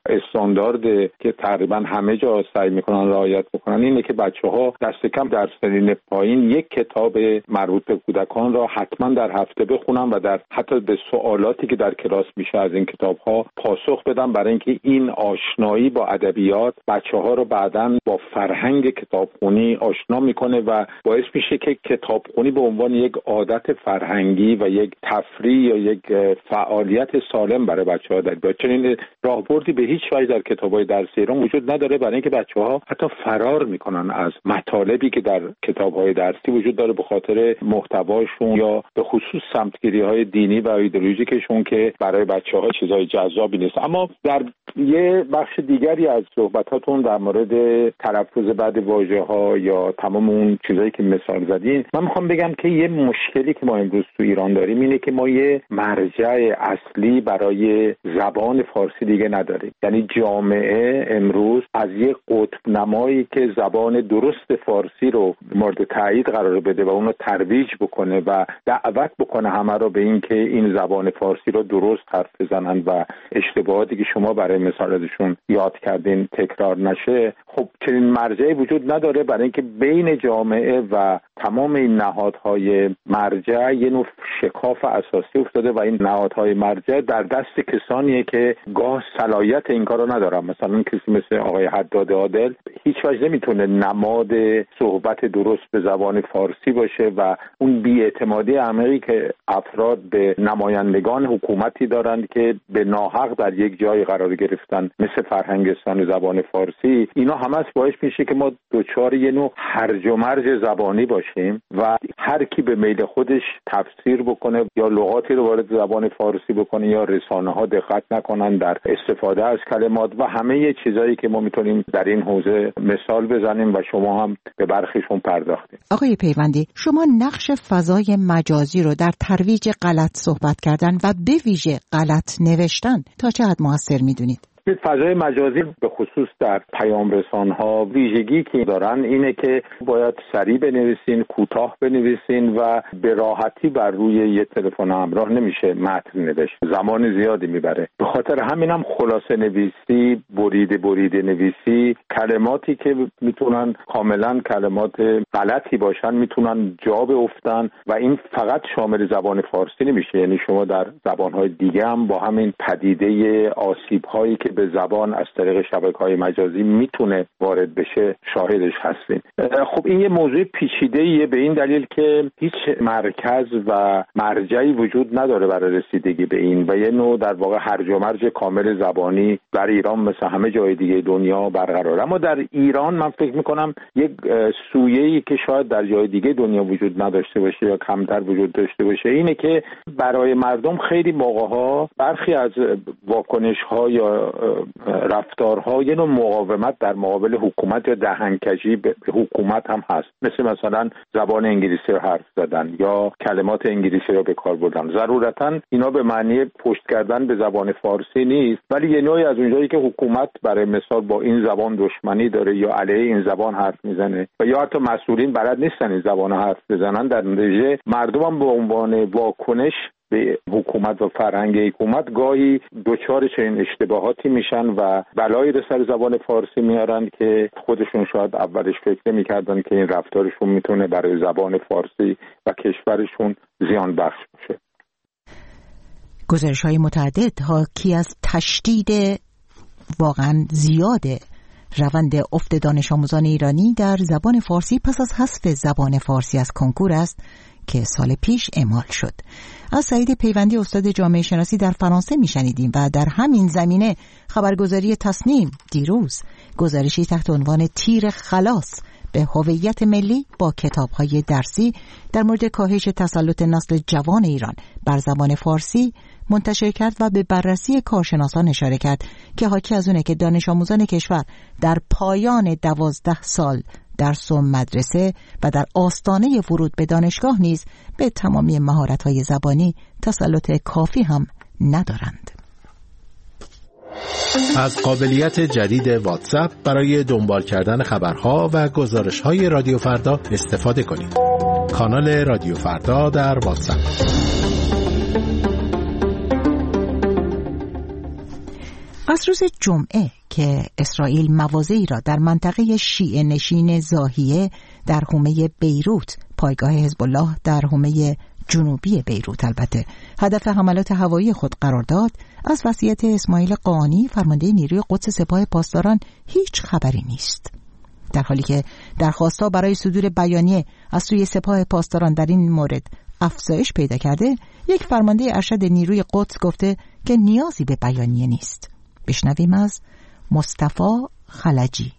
استاندارد که تقریبا همه جا سعی میکنن رعایت بکنن اینه که بچه‌ها دست کم در سنین پایین یک کتاب مربوط به کودکان را حتما در هفته بخونن و در حتی به سوالاتی که در کلاس میشه از این کتاب‌ها پاسخ بدن، برای اینکه این آشنایی با ادبیات بچه‌ها رو بعداً با فرهنگ کتابخونی آشنا میکنه و باعث میشه که کتابخونی به عنوان یک عادت فرهنگی و یک تفریح یا یک فعالیت سالم برای بچه‌ها در بیاد. چنین راهبردی به هیچ وجه در کتاب‌های درسی ایران وجود نداره، برای اینکه بچه‌ها حتی فرار میکنن از مطالبی که در کتاب‌های درسی وجود داره به خاطر محتواشون یا به خصوص سمتگیری‌های دینی و ایدئولوژیکشون که برای بچه‌ها چیزای جذابی نیست. اما در یه بخش دیگری از صحبتاتون در مورد تلفظ بعد واژه‌ها یا تمام اون چیزایی که مثال زدین، من میخوام بگم که یه مشکلی که ما امروز تو ایران داریم اینه که ما یه مرجع اصلی برای زبان فارسی دیگه نداریم. یعنی جامعه امروز از یه قطب نمایی که زبان درست فارسی رو مورد تایید قرار بده و اونو ترویج بکنه و دعوت بکنه همه رو به این که این زبان فارسی رو درست حرف بزنن و اشتباهاتی که شما برای مثال ازشون یاد کردین تکرار نشه. خب چنین مرجعی وجود نداره، برای اینکه بین جامعه و تمام این نهادهای مرجع یه نوع شکاف اساسی افتاده و این نهادهای مرجع در دست کسانیه که گاه صلاحیت این کارو ندارن. مثلا کسی مثل آقای حداد عادل هیچ وجه نمیتونه نماد صحبت درست به زبان فارسی باشه و اون بی‌اعتمادی عمیقی که افراد به نمایندگان حکومتی دارند که به ناحق در یک جای قرار گرفتن مثل فرهنگستان زبان فارسی، اینا همه باعث میشه که ما دوچار یه نوع هرج و مرج زبانی باشیم و هر کی به میل خودش تفسیر بکنه یا لغاتی رو وارد زبان فارسی بکنه یا رسانه‌ها دقت نکنن در استفاده از کلمات و همه چیزایی که ما میتونیم در این حوزه مثال بزنیم و شما هم به برخیشون پرداختیم. آقای پیوندی، شما نقش فضای مجازی رو در ترویج غلط صحبت کردن و به ویژه غلط نوشتن تا چه حد موثر میدونید؟ فضای مجازی به خصوص در پیام رسان‌ها ویژگی که دارن اینه که باید سریع بنویسین، کوتاه بنویسین و به راحتی بر روی یه تلفن همراه نمیشه متن نوشت، زمان زیادی میبره. به خاطر همینم خلاصه نویسی، بریده نویسی، کلماتی که میتونن کاملا کلمات غلطی باشن میتونن جا بیفتن و این فقط شامل زبان فارسی نمیشه. یعنی شما در زبان‌های دیگه هم با همین پدیده آسیب‌هایی که به زبان از طریق شبکه‌های مجازی میتونه وارد بشه شاهدش هستیم. خب این یه موضوع پیچیده‌ایه به این دلیل که هیچ مرکز و مرجعی وجود نداره برای رسیدگی به این و یه نوع در واقع هرج و مرج کامل زبانی در ایران مثل همه جای دیگه دنیا برقراره. اما در ایران من فکر میکنم یک سویه‌ای که شاید در جای دیگه دنیا وجود نداشته باشه یا کمتر وجود داشته باشه اینه که برای مردم خیلی موقع‌ها برخی از واکنش‌ها یا رفتارها یه نوع مقاومت در مقابل حکومت یا دهنکجی به حکومت هم هست، مثلا زبان انگلیسی رو حرف زدن یا کلمات انگلیسی رو به کار بردن. ضرورتاً اینا به معنی پشت کردن به زبان فارسی نیست، ولی یه نوعی از اونجایی که حکومت برای مثال با این زبان دشمنی داره یا علیه این زبان حرف میزنه و یا حتی مسئولین بلد نیستن این زبان حرف بزنن، در نتیجه مردم هم به عنوان واکنش به حکومت و فرهنگ حکومت گاهی دوچار چنین اشتباهاتی میشن و بلایی رو سر زبان فارسی میارن که خودشون شاید اولش فکر نمی‌کردن که این رفتارشون میتونه برای زبان فارسی و کشورشون زیان بخش باشه. گزارش‌های متعدد حاکی از تشدید واقعا زیاده روند افت دانش آموزان ایرانی در زبان فارسی پس از حذف زبان فارسی از کنکور است که سال پیش اعمال شد. از سعید پیوندی استاد جامعه شناسی در فرانسه میشنیدیم و در همین زمینه خبرگزاری تصنیم دیروز گزارشی تحت عنوان تیر خلاص به هویت ملی با کتاب‌های درسی در مورد کاهش تسلط نسل جوان ایران بر زبان فارسی منتشر کرد و به بررسی کارشناسان اشاره کرد که حاکی از اونه که دانش آموزان کشور در پایان 12 سال درس و مدرسه و در آستانه ورود به دانشگاه نیز به تمامی مهارت‌های زبانی تسلط کافی هم ندارند. از قابلیت جدید واتساپ برای دنبال کردن خبرها و گزارش‌های رادیو فردا استفاده کنید. کانال رادیو فردا در واتساپ. از روز جمعه که اسرائیل مواضعی را در منطقه شیعه نشین زاهیه در حومه بیروت، پایگاه حزب الله در حومه جنوبی بیروت البته، هدف حملات هوایی خود قرار داد، از وصیت اسماعیل قانی فرمانده نیروی قدس سپاه پاسداران هیچ خبری نیست. در حالی که درخواست‌ها برای صدور بیانیه از سوی سپاه پاسداران در این مورد افزایش پیدا کرده، یک فرمانده ارشد نیروی قدس گفته که نیازی به بیانیه نیست. بشنویم از مصطفی خلجی.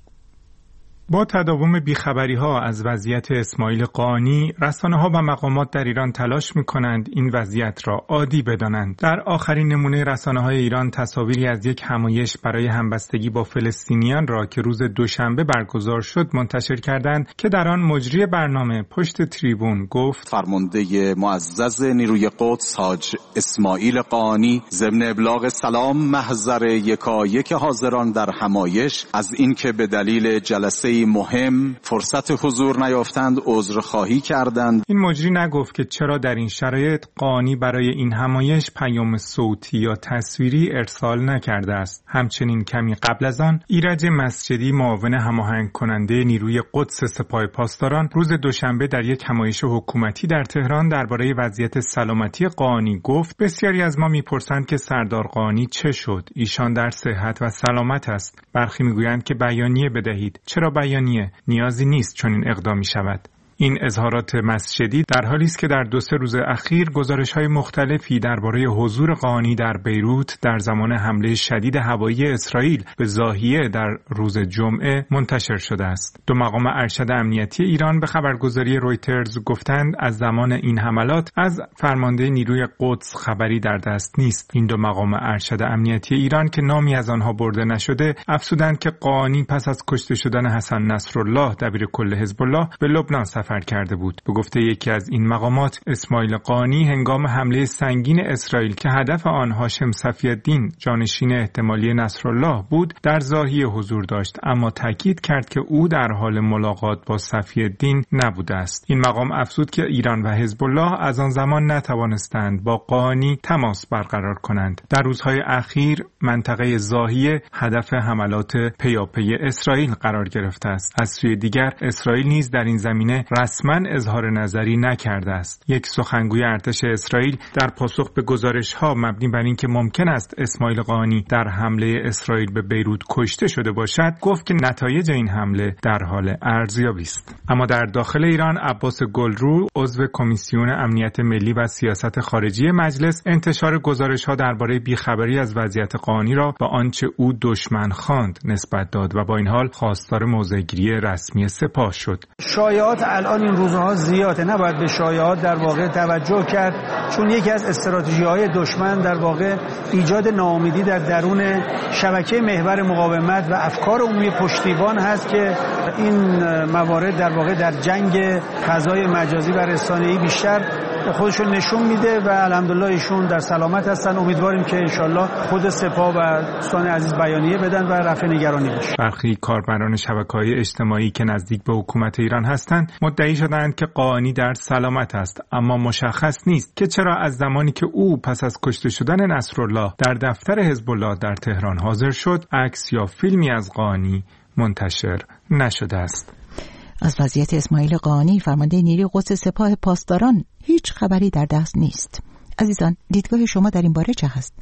با تداوم بیخبری‌ها از وضعیت اسماعیل قانی، رسانه‌ها و مقامات در ایران تلاش می‌کنند این وضعیت را عادی بدانند. در آخرین نمونه رسانه‌های ایران تصاویری از یک همایش برای همبستگی با فلسطینیان را که روز دوشنبه برگزار شد منتشر کردند که در آن مجری برنامه پشت تریبون گفت: فرمانده معزز نیروی قدس حاج اسماعیل قانی ضمن ابلاغ سلام محضر یکایک حاضران در همایش از اینکه به دلیل جلسه مهم فرصت حضور نیافتند عذرخواهی کردند. این مجری نگفت که چرا در این شرایط قانی برای این همایش پیام صوتی یا تصویری ارسال نکرده است. همچنین کمی قبل از آن ایرج مسجدی معاون هماهنگ کننده نیروی قدس سپاه پاسداران روز دوشنبه در یک همایش حکومتی در تهران درباره وضعیت سلامتی قانی گفت: بسیاری از ما میپرسند که سردار قانی چه شد؟ ایشان در صحت و سلامت است. برخی میگویند که بیانیه بدهید. چرا بیانیه؟ نیازی نیست چون این اقدامی شود. این اظهارات مسجدی در حالی است که در 2-3 روز اخیر گزارش‌های مختلفی درباره حضور قانی در بیروت در زمان حمله شدید هوایی اسرائیل به زاهیه در روز جمعه منتشر شده است. 2 مقام ارشد امنیتی ایران به خبرگزاری رویترز گفتند از زمان این حملات از فرمانده نیروی قدس خبری در دست نیست. این 2 مقام ارشد امنیتی ایران که نامی از آنها برده نشده، افزودند که قانی پس از کشته شدن حسن نصرالله دبیرکل حزب الله به لبنان سفر کرده بود. به گفته یکی از این مقامات، اسماعیل قانی هنگام حمله سنگین اسرائیل که هدف آن هاشم صفی‌الدین جانشین احتمالی نصرالله بود در زاهیه حضور داشت، اما تاکید کرد که او در حال ملاقات با صفی‌الدین نبوده است. این مقام افزود که ایران و حزب الله از آن زمان نتوانستند با قانی تماس برقرار کنند. در روزهای اخیر منطقه زاهیه هدف حملات پیاپی اسرائیل قرار گرفته است. از سوی دیگر اسرائیل نیز در این زمینه رسما اظهار نظری نکرده است. یک سخنگوی ارتش اسرائیل در پاسخ به گزارش‌ها مبنی بر اینکه ممکن است اسماعیل قانی در حمله اسرائیل به بیروت کشته شده باشد، گفت که نتایج این حمله در حال ارزیابی است. اما در داخل ایران عباس گلرو، عضو کمیسیون امنیت ملی و سیاست خارجی مجلس، انتشار گزارش‌ها درباره بیخبری از وضعیت قانی را به آنچه او دشمن خواند نسبت داد و با این حال خواستار موضع‌گیری رسمی سپاه شد. شایعات الان این روزها زیاده، نباید به شایعات در واقع توجه کرد، چون یکی از استراتژی‌های دشمن در واقع ایجاد ناامیدی در درون شبکه محور مقاومت و افکار عمومی پشتیبان هست که این موارد در واقع در جنگ فضای مجازی و رسانه‌ای بیشتر خودشون نشون میده و الحمدلله ایشون در سلامت هستن. امیدواریم که انشالله خود سپاه و دوستان عزیز بیانیه بدن و رفع نگرانی بشه. برخی کاربران شبکه‌های اجتماعی که نزدیک به حکومت ایران هستند مدعی شدند که قانی در سلامت است، اما مشخص نیست که چرا از زمانی که او پس از کشته شدن نصرالله در دفتر حزب الله در تهران حاضر شد، عکس یا فیلمی از قانی منتشر نشده است. از وضعیت اسماعیل قانی فرمانده نیروی قدس سپاه پاسداران هیچ خبری در دست نیست. عزیزان، دیدگاه شما در این باره چه هست؟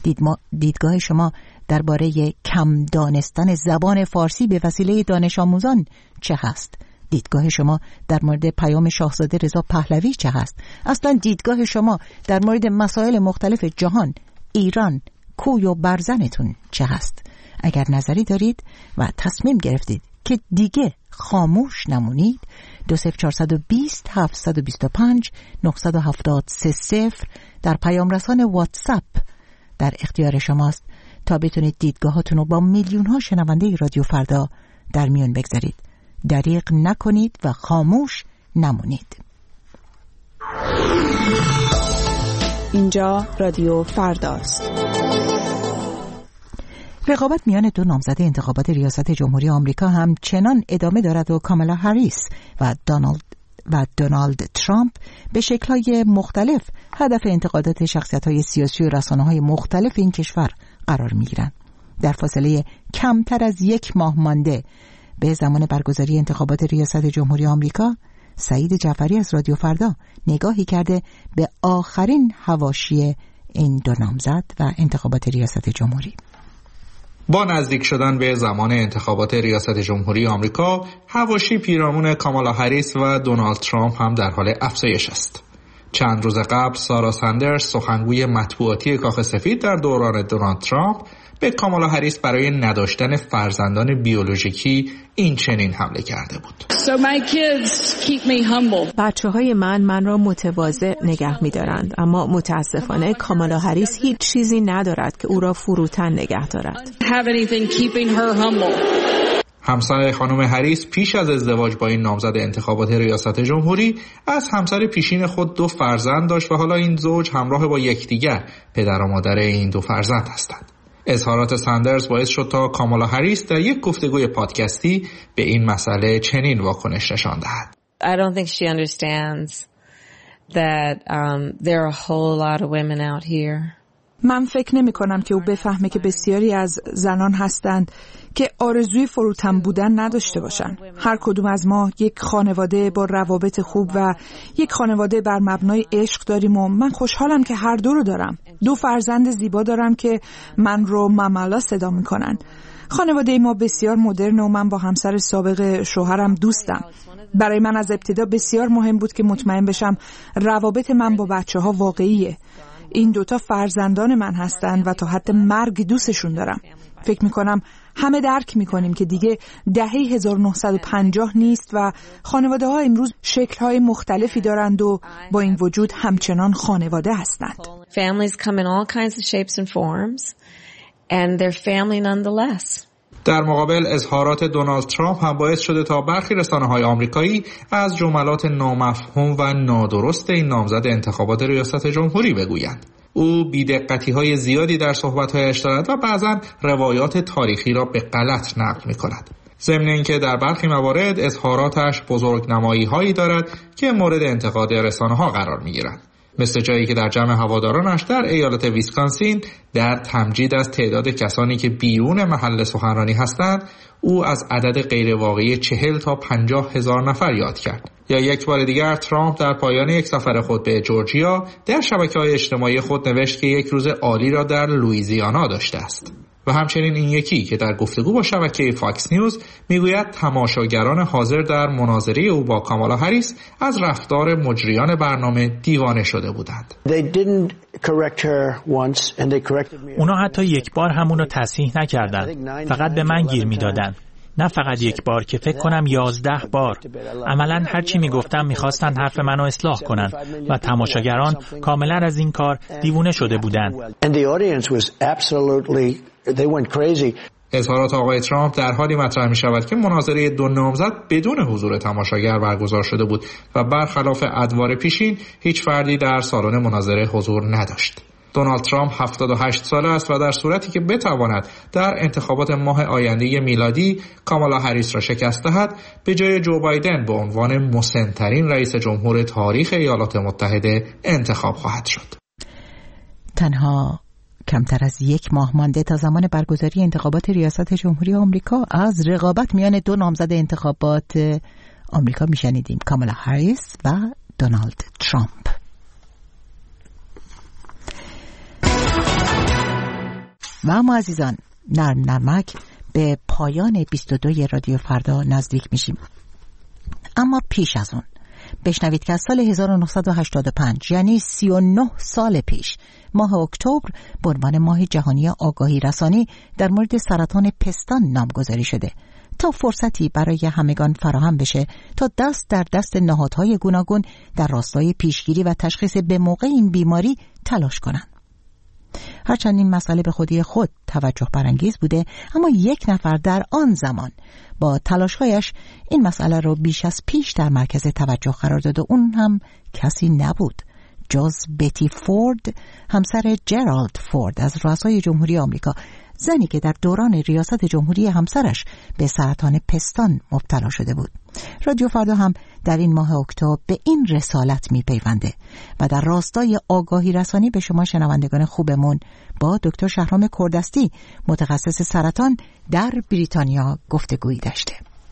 دیدگاه شما درباره کم دانستن زبان فارسی به وسیله دانش آموزان چه هست؟ دیدگاه شما در مورد پیام شاهزاده رضا پهلوی چه هست؟ اصلا دیدگاه شما در مورد مسائل مختلف جهان، ایران، کوی و برزنتون چه هست؟ اگر نظری دارید و تصمیم گرفتید که دیگه خاموش نمونید، 20420 725 973 در پیام رسان واتساپ در اختیار شماست تا بتونید دیدگاهاتون رو با میلیون ها شنونده رادیو فردا در میون بگذارید. دریغ نکنید و خاموش نمونید. اینجا رادیو فرداست. رقابت میان 2 نامزد انتخابات ریاست جمهوری آمریکا همچنان ادامه دارد و کامالا هریس و دونالد ترامپ به شکل‌های مختلف هدف انتقادات شخصیت‌های سیاسی و رسانه‌های مختلف این کشور قرار می‌گیرند. در فاصله کمتر از 1 ماه مانده به زمان برگزاری انتخابات ریاست جمهوری آمریکا، سعید جعفری از رادیو فردا نگاهی کرده به آخرین حواشی این دو نامزد و انتخابات ریاست جمهوری. با نزدیک شدن به زمان انتخابات ریاست جمهوری آمریکا، حواشی پیرامون کامالا هریس و دونالد ترامپ هم در حال افزایش است. چند روز قبل سارا سندرز، سخنگوی مطبوعاتی کاخ سفید در دوران دونالد ترامپ، به کامالا هریس برای نداشتن فرزندان بیولوژیکی این چنین حمله کرده بود. بچه‌های من را متواضع نگه می‌دارند، اما متاسفانه کامالا هریس هیچ چیزی ندارد که او را فروتن نگه دارد. همسر خانم هریس پیش از ازدواج با این نامزد انتخابات ریاست جمهوری از همسر پیشین خود 2 فرزند داشت و حالا این زوج همراه با یکدیگر پدر و مادر این 2 فرزند هستند. اظهارات سندرز باعث شد تا کامالا هریس در یک گفتگوی پادکستی به این مسئله چنین واکنش نشان دهد. I don't think she understands that there are a whole lot of women out here. من فکر نمی کنم که او بفهمه که بسیاری از زنان هستند که آرزوی فروتن بودن نداشته باشند. هر کدوم از ما یک خانواده با روابط خوب و یک خانواده بر مبنای عشق داریم و من خوشحالم که هر دو رو دارم. 2 فرزند زیبا دارم که من رو مامالا صدا می کنن. خانواده ما بسیار مدرن و من با همسر سابق شوهرم دوستم. برای من از ابتدا بسیار مهم بود که مطمئن بشم روابط من با بچه‌ها واقعیه. این 2 فرزندان من هستند و تا حد مرگ دوستشون دارم. فکر میکنم همه درک میکنیم که دیگه دهه 1950 نیست و خانواده ها امروز شکل های مختلفی دارند و با این وجود همچنان خانواده هستند. Families come in all kinds of shapes and forms and they're family nonetheless. در مقابل اظهارات دونالد ترامپ هم باعث شده تا برخی رسانه‌های آمریکایی از جملات نامفهوم و نادرست این نامزد انتخابات ریاست جمهوری بگویند. او بی‌دقتی‌های زیادی در صحبت‌هایش دارد و بعضاً روایات تاریخی را به غلط نقل می‌کند. ضمن اینکه در برخی موارد اظهاراتش بزرگنمایی‌هایی دارد که مورد انتقاد رسانه‌ها قرار می‌گیرند. مثل جایی که در جمع هوادارانش در ایالت ویسکانسین در تمجید از تعداد کسانی که بیرون محل سخنرانی هستند، او از عدد غیر واقعی 40 تا 50 هزار نفر یاد کرد. یا یک بار دیگر ترامپ در پایان یک سفر خود به جورجیا در شبکه‌های اجتماعی خود نوشت که یک روز عالی را در لوئیزیانا داشته است. و همچنین این یکی که در گفتگو با شبکه فاکس نیوز میگوید تماشاگران حاضر در مناظره او با کامالا هریس از رفتار مجریان برنامه دیوانه شده بودند. اونا حتی یک بار همون رو تصحیح نکردن، فقط به من گیر میدادن. نه فقط یک بار که فکر کنم 11 بار. عملاً هر چی میگفتم میخواستن حرف منو اصلاح کنن و تماشاگران کاملا از این کار دیوونه شده بودن. اظهارات آقای ترامپ در حالی مطرح می شود که مناظره 2 نامزد بدون حضور تماشاگر برگزار شده بود و برخلاف ادوار پیشین هیچ فردی در سالن مناظره حضور نداشت. دونالد ترامپ 78 ساله است و در صورتی که بتواند در انتخابات ماه آینده میلادی کامالا هریس را شکست دهد، به جای جو بایدن به عنوان مسن‌ترین رئیس جمهور تاریخ ایالات متحده انتخاب خواهد شد. تنها کمتر از 1 ماه مانده تا زمان برگزاری انتخابات ریاست جمهوری آمریکا، از رقابت میان 2 نامزد انتخابات آمریکا میشنیدیم، کامالا هریس و دونالد ترامپ. و اما عزیزان، نرمک به پایان 22 رادیو فردا نزدیک میشیم. اما پیش از اون بشنوید که از سال 1985 یعنی 39 سال پیش ماه اکتبر به عنوان ماه جهانی آگاهی رسانی در مورد سرطان پستان نامگذاری شده تا فرصتی برای همگان فراهم بشه تا دست در دست نهادهای گوناگون در راستای پیشگیری و تشخیص به موقع این بیماری تلاش کنند. هرچند این مسئله به خودی خود توجه برانگیز بوده، اما 1 نفر در آن زمان با تلاش‌هایش این مسئله را بیش از پیش در مرکز توجه قرار داد و اون هم کسی نبود جز بتی فورد، همسر جرالد فورد از رؤسای جمهوری آمریکا. زنی که در دوران ریاست جمهوری همسرش به سرطان پستان مبتلا شده بود. رادیو فردا هم در این ماه اکتبر به این رسالت میپیونده و در راستای آگاهی رسانی به شما شنوندگان خوبمون با دکتر شهرام کوردستی متخصص سرطان در بریتانیا گفتگویی داشته.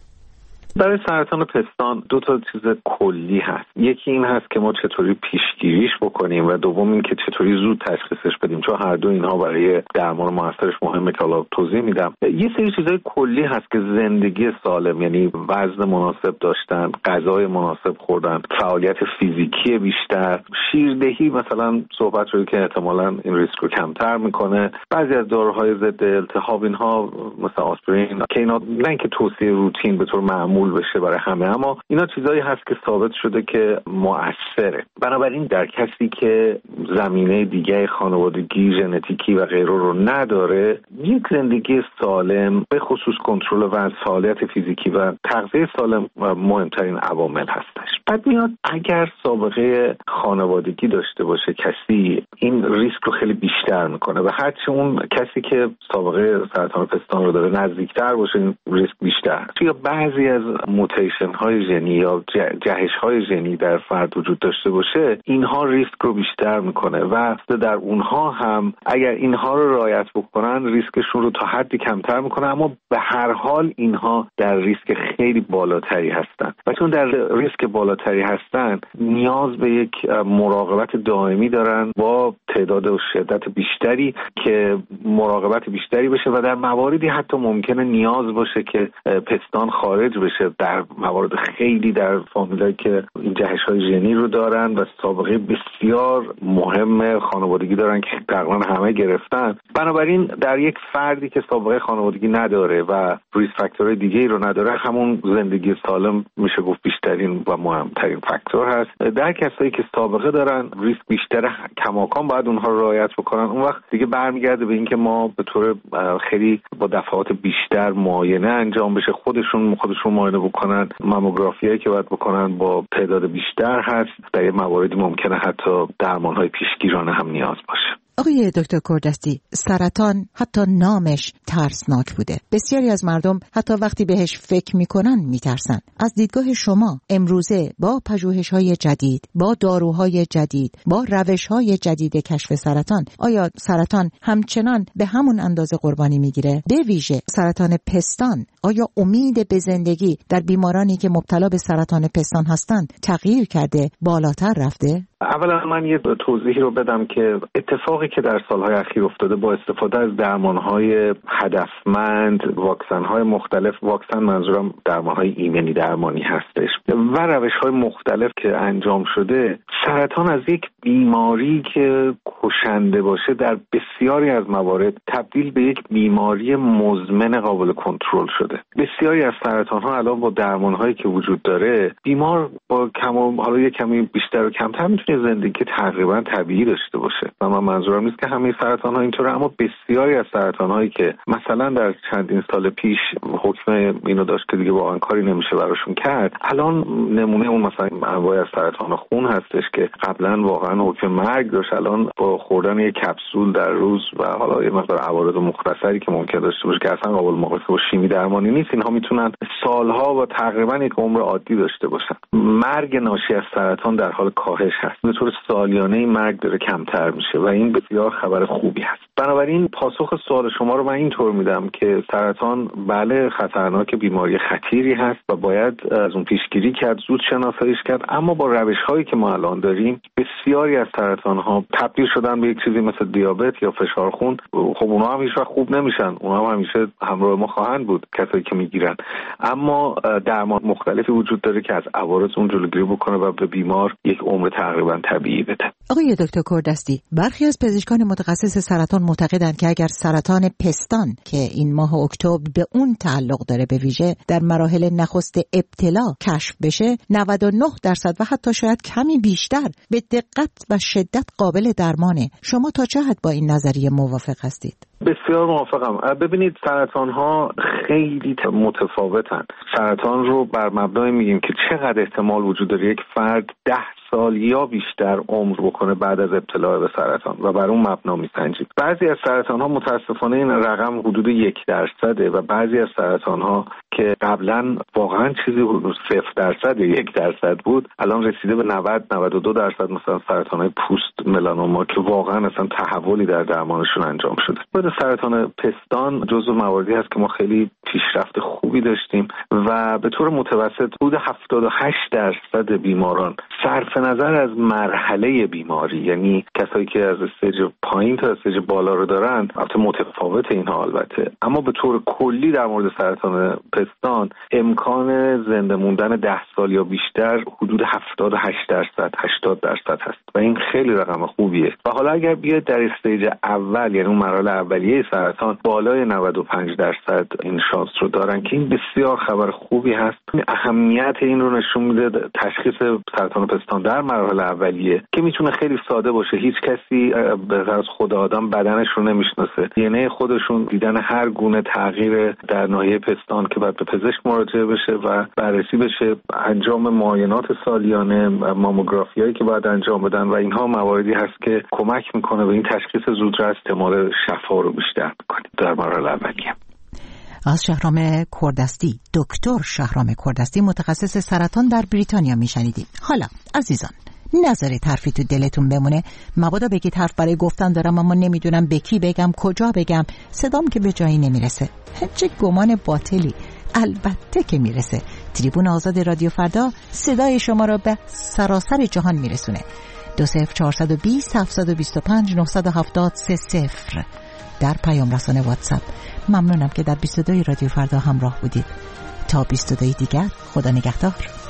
برای سرطان پستان دو تا چیز کلی هست. یکی این هست که ما چطوری پیشگیریش بکنیم و دوم این که چطوری زود تشخیصش بدیم، چون هر دو اینها برای درمان موثرش مهمه که حالا توضیح میدم. یه سری چیزای کلی هست که زندگی سالم، یعنی وزن مناسب داشتن، غذای مناسب خوردن، فعالیت فیزیکی بیشتر، شیردهی مثلا صحبت شده که احتمالاً این ریسک رو کمتر میکنه. بعضی از داروهای ضد التهاب اینها مثلا آسپرین که اینا نه اینکه توصیه روتین به طور معمول بشه برای همه، اما اینا چیزایی هست که ثابت شده که مؤثره. بنابراین در کسی که زمینه دیگه خانوادگی، ژنتیکی و غیره رو نداره، یک زندگی سالم به خصوص کنترل وزن، فعالیت فیزیکی و تغذیه سالم مهمترین عوامل هستش. بعد میاد اگر سابقه خانوادگی داشته باشه کسی، این ریسک رو خیلی بیشتر میکنه و هرچی اون کسی که سابقه سرطان پستان رو داره نزدیکتر باشه این ریسک بیشتر. یا بعضی از موتیشن های ژنی یا جهش های ژنی در فرد وجود داشته باشه، اینها ریسک رو بیشتر میکنه و در اونها هم اگر اینها رو رعایت بکنن ریسکشون رو تا حدی کمتر میکنه، اما به هر حال اینها در ریسک خیلی بالاتری هستن و چون در ریسک بالاتری هستن نیاز به یک مراقبت دائمی دارن با تعداد و شدت بیشتری که مراقبت بیشتری بشه و در مواردی حتی ممکنه نیاز باشه که پستان خارج بشه. در موارد خیلی در فامیلایی که این جهش‌های ژنی رو دارن و سابقه بسیار مهم خانوادگی دارن که تقریبا همه گرفتن، بنابراین در یک فردی که سابقه خانوادگی نداره و ریسک فاکتورهای دیگه‌ای رو نداره، همون زندگی سالم میشه گفت بیشترین و مهمترین فاکتور هست. در کسایی که سابقه دارن ریسک بیشتره، کماکان باید اونها رو رعایت بکنن. اون وقت دیگه برمیگرده به اینکه ما به طور خیلی با دفعات بیشتر معاینه انجام بشه، خودشون معاینه بکنن، ماموگرافیایی که باید بکنن با تعداد بیشتر هست. در مواردی ممکنه حتی درمان‌های پیشگیرانه هم نیاز باشه. آقای دکتر کوردستی، سرطان حتی نامش ترسناک بوده. بسیاری از مردم حتی وقتی بهش فکر میکنن میترسن. از دیدگاه شما امروزه با پژوهش‌های جدید، با داروهای جدید، با روش‌های جدید کشف سرطان، آیا سرطان همچنان به همون اندازه قربانی میگیره؟ به ویژه سرطان پستان، آیا امید به زندگی در بیمارانی که مبتلا به سرطان پستان هستند تغییر کرده، بالاتر رفته؟ اولا من یه توضیحی رو بدم که اتفاقی که در سالهای اخیر افتاده با استفاده از درمانهای هدفمند، واکسنهای مختلف، واکسن منظورم درمانهای ایمنی درمانی هستش و روشهای مختلف که انجام شده، سرطان از یک بیماری که کشنده باشه در بسیاری از موارد تبدیل به یک بیماری مزمن قابل کنترل شده. بسیاری از سرطانها الان با درمانهایی که وجود داره، بیمار با حالا یک کمی بیشتر و کمتر میتونه زندگی تقریبا طبیعی داشته باشه. و من منظورم نیست که همه سرطان‌ها اینطوره، اما بسیاری از سرطان‌هایی که مثلا در چندین سال پیش حکم اینو داشت که دیگه واقعا کاری نمیشه براشون کرد، الان نمونه اون مثلا انواع از سرطان خون هستش که قبلا واقعا حکم مرگ داشت، الان با خوردن یک کپسول در روز و حالا یه مقدار عوارض مختصری که ممکن داشته باشه که اصلا قابل مقایسه با شیمی درمانی نیست، اینها میتونن سالها و تقریبا یک عمر عادی داشته باشن. مرگ ناشی از سرطان در حال کاهش هست، به طور سالیانه مرگ داره کمتر میشه و این بسیار خبر خوبی هست. بنابراین پاسخ سوال شما رو من اینطور میدم که سرطان بله خطرناک، بیماری خطیری هست و باید از اون پیشگیری کرد، زود شناساییش کرد، اما با روش‌هایی که ما الان داریم بسیاری از سرطان‌ها تبدیل شدن به یک چیزی مثل دیابت یا فشار خون. خب اونها هم هیچ وقت خوب نمیشن، اونها هم همیشه همراه ما خواهند بود کسایی که میگیرن، اما درمان مختلفی وجود داره که از عوارض اون جلوگیری بکنه و به بیمار یک عمر تقریبا طبیعی بده. آقای دکتر کوردستی، برخی از پزشکان متخصص سرطان معتقدند که اگر سرطان پستان که این ماه اکتبر به اون تعلق داره به ویژه در مراحل نخست ابتلا کشف بشه، 99% و حتی شاید کمی بیشتر به دقت و شدت قابل درمانه. شما تا چه حد با این نظریه موافق هستید؟ بسیار موافقم. ببینید سرطان ها خیلی متفاوتن. سرطان رو بر مبنای میگیم که چقدر احتمال وجود داره یک فرد 10 سال یا بیشتر عمر بکنه بعد از ابتلا به سرطان و بر اون مبنا میسنجیم. بعضی از سرطان‌ها متاسفانه این رقم حدود 1% و بعضی از سرطان‌ها که قبلا واقعا چیزی 0% یا 1% بود الان رسیده به 90-92%، مثلا سرطان‌های پوست، ملانوما، که واقعا اصلا تحولی در درمانشون انجام شده. خود سرطان پستان جزو مواردی هست که ما خیلی پیشرفت خوبی داشتیم و به طور متوسط حدود 78% بیماران صرف نظر از مرحله بیماری، یعنی کسایی که از استیج پایین تا استیج بالا رو دارن، البته متفاوت اینها البته، اما به طور کلی در مورد سرطان پستان امکان زنده موندن 10 سال یا بیشتر حدود 78%-80% هست و این خیلی رقم خوبیه. و حالا اگر بیاید در استیج اول، یعنی اون مراحل اولیه سرطان، بالای 95% این شانس رو دارن که این بسیار خبر خوبی هست. اهمیت این رو نشون میده تشخیص سرطان پستان در مراحل اولیه که میتونه خیلی ساده باشه. هیچ کسی به غیر از خود آدم بدنش رو نمیشناسه. دی خودشون دیدن هر گونه تغییر در ناحیه پستان که باید به پزشک مراجعه بشه و بررسی بشه، انجام معاینات سالیانه، ماموگرافیایی که باید انجام بدن و اینها مواردی هست که کمک میکنه به این تشخیص زودرس احتمال شفا رو بیشتر میکنه در مراحل اولیه. از شهرام کوردستی، دکتر شهرام کوردستی، متخصص سرطان در بریتانیا میشنیدیم. حالا عزیزان نذارید حرفی تو دلتون بمونه. مبادا بگید حرف برای گفتن دارم اما نمیدونم به کی بگم، کجا بگم، صدام که به جایی نمیرسه. چه گمان باطلی. البته که میرسه. تریبون آزاد رادیو فردا صدای شما را به سراسر جهان میرسونه. 20420 725 970 30 در پیام رسانه واتساپ. ممنونم که در 22 رادیو فردا همراه بودید. تا 22 دیگر، خدا نگهدار.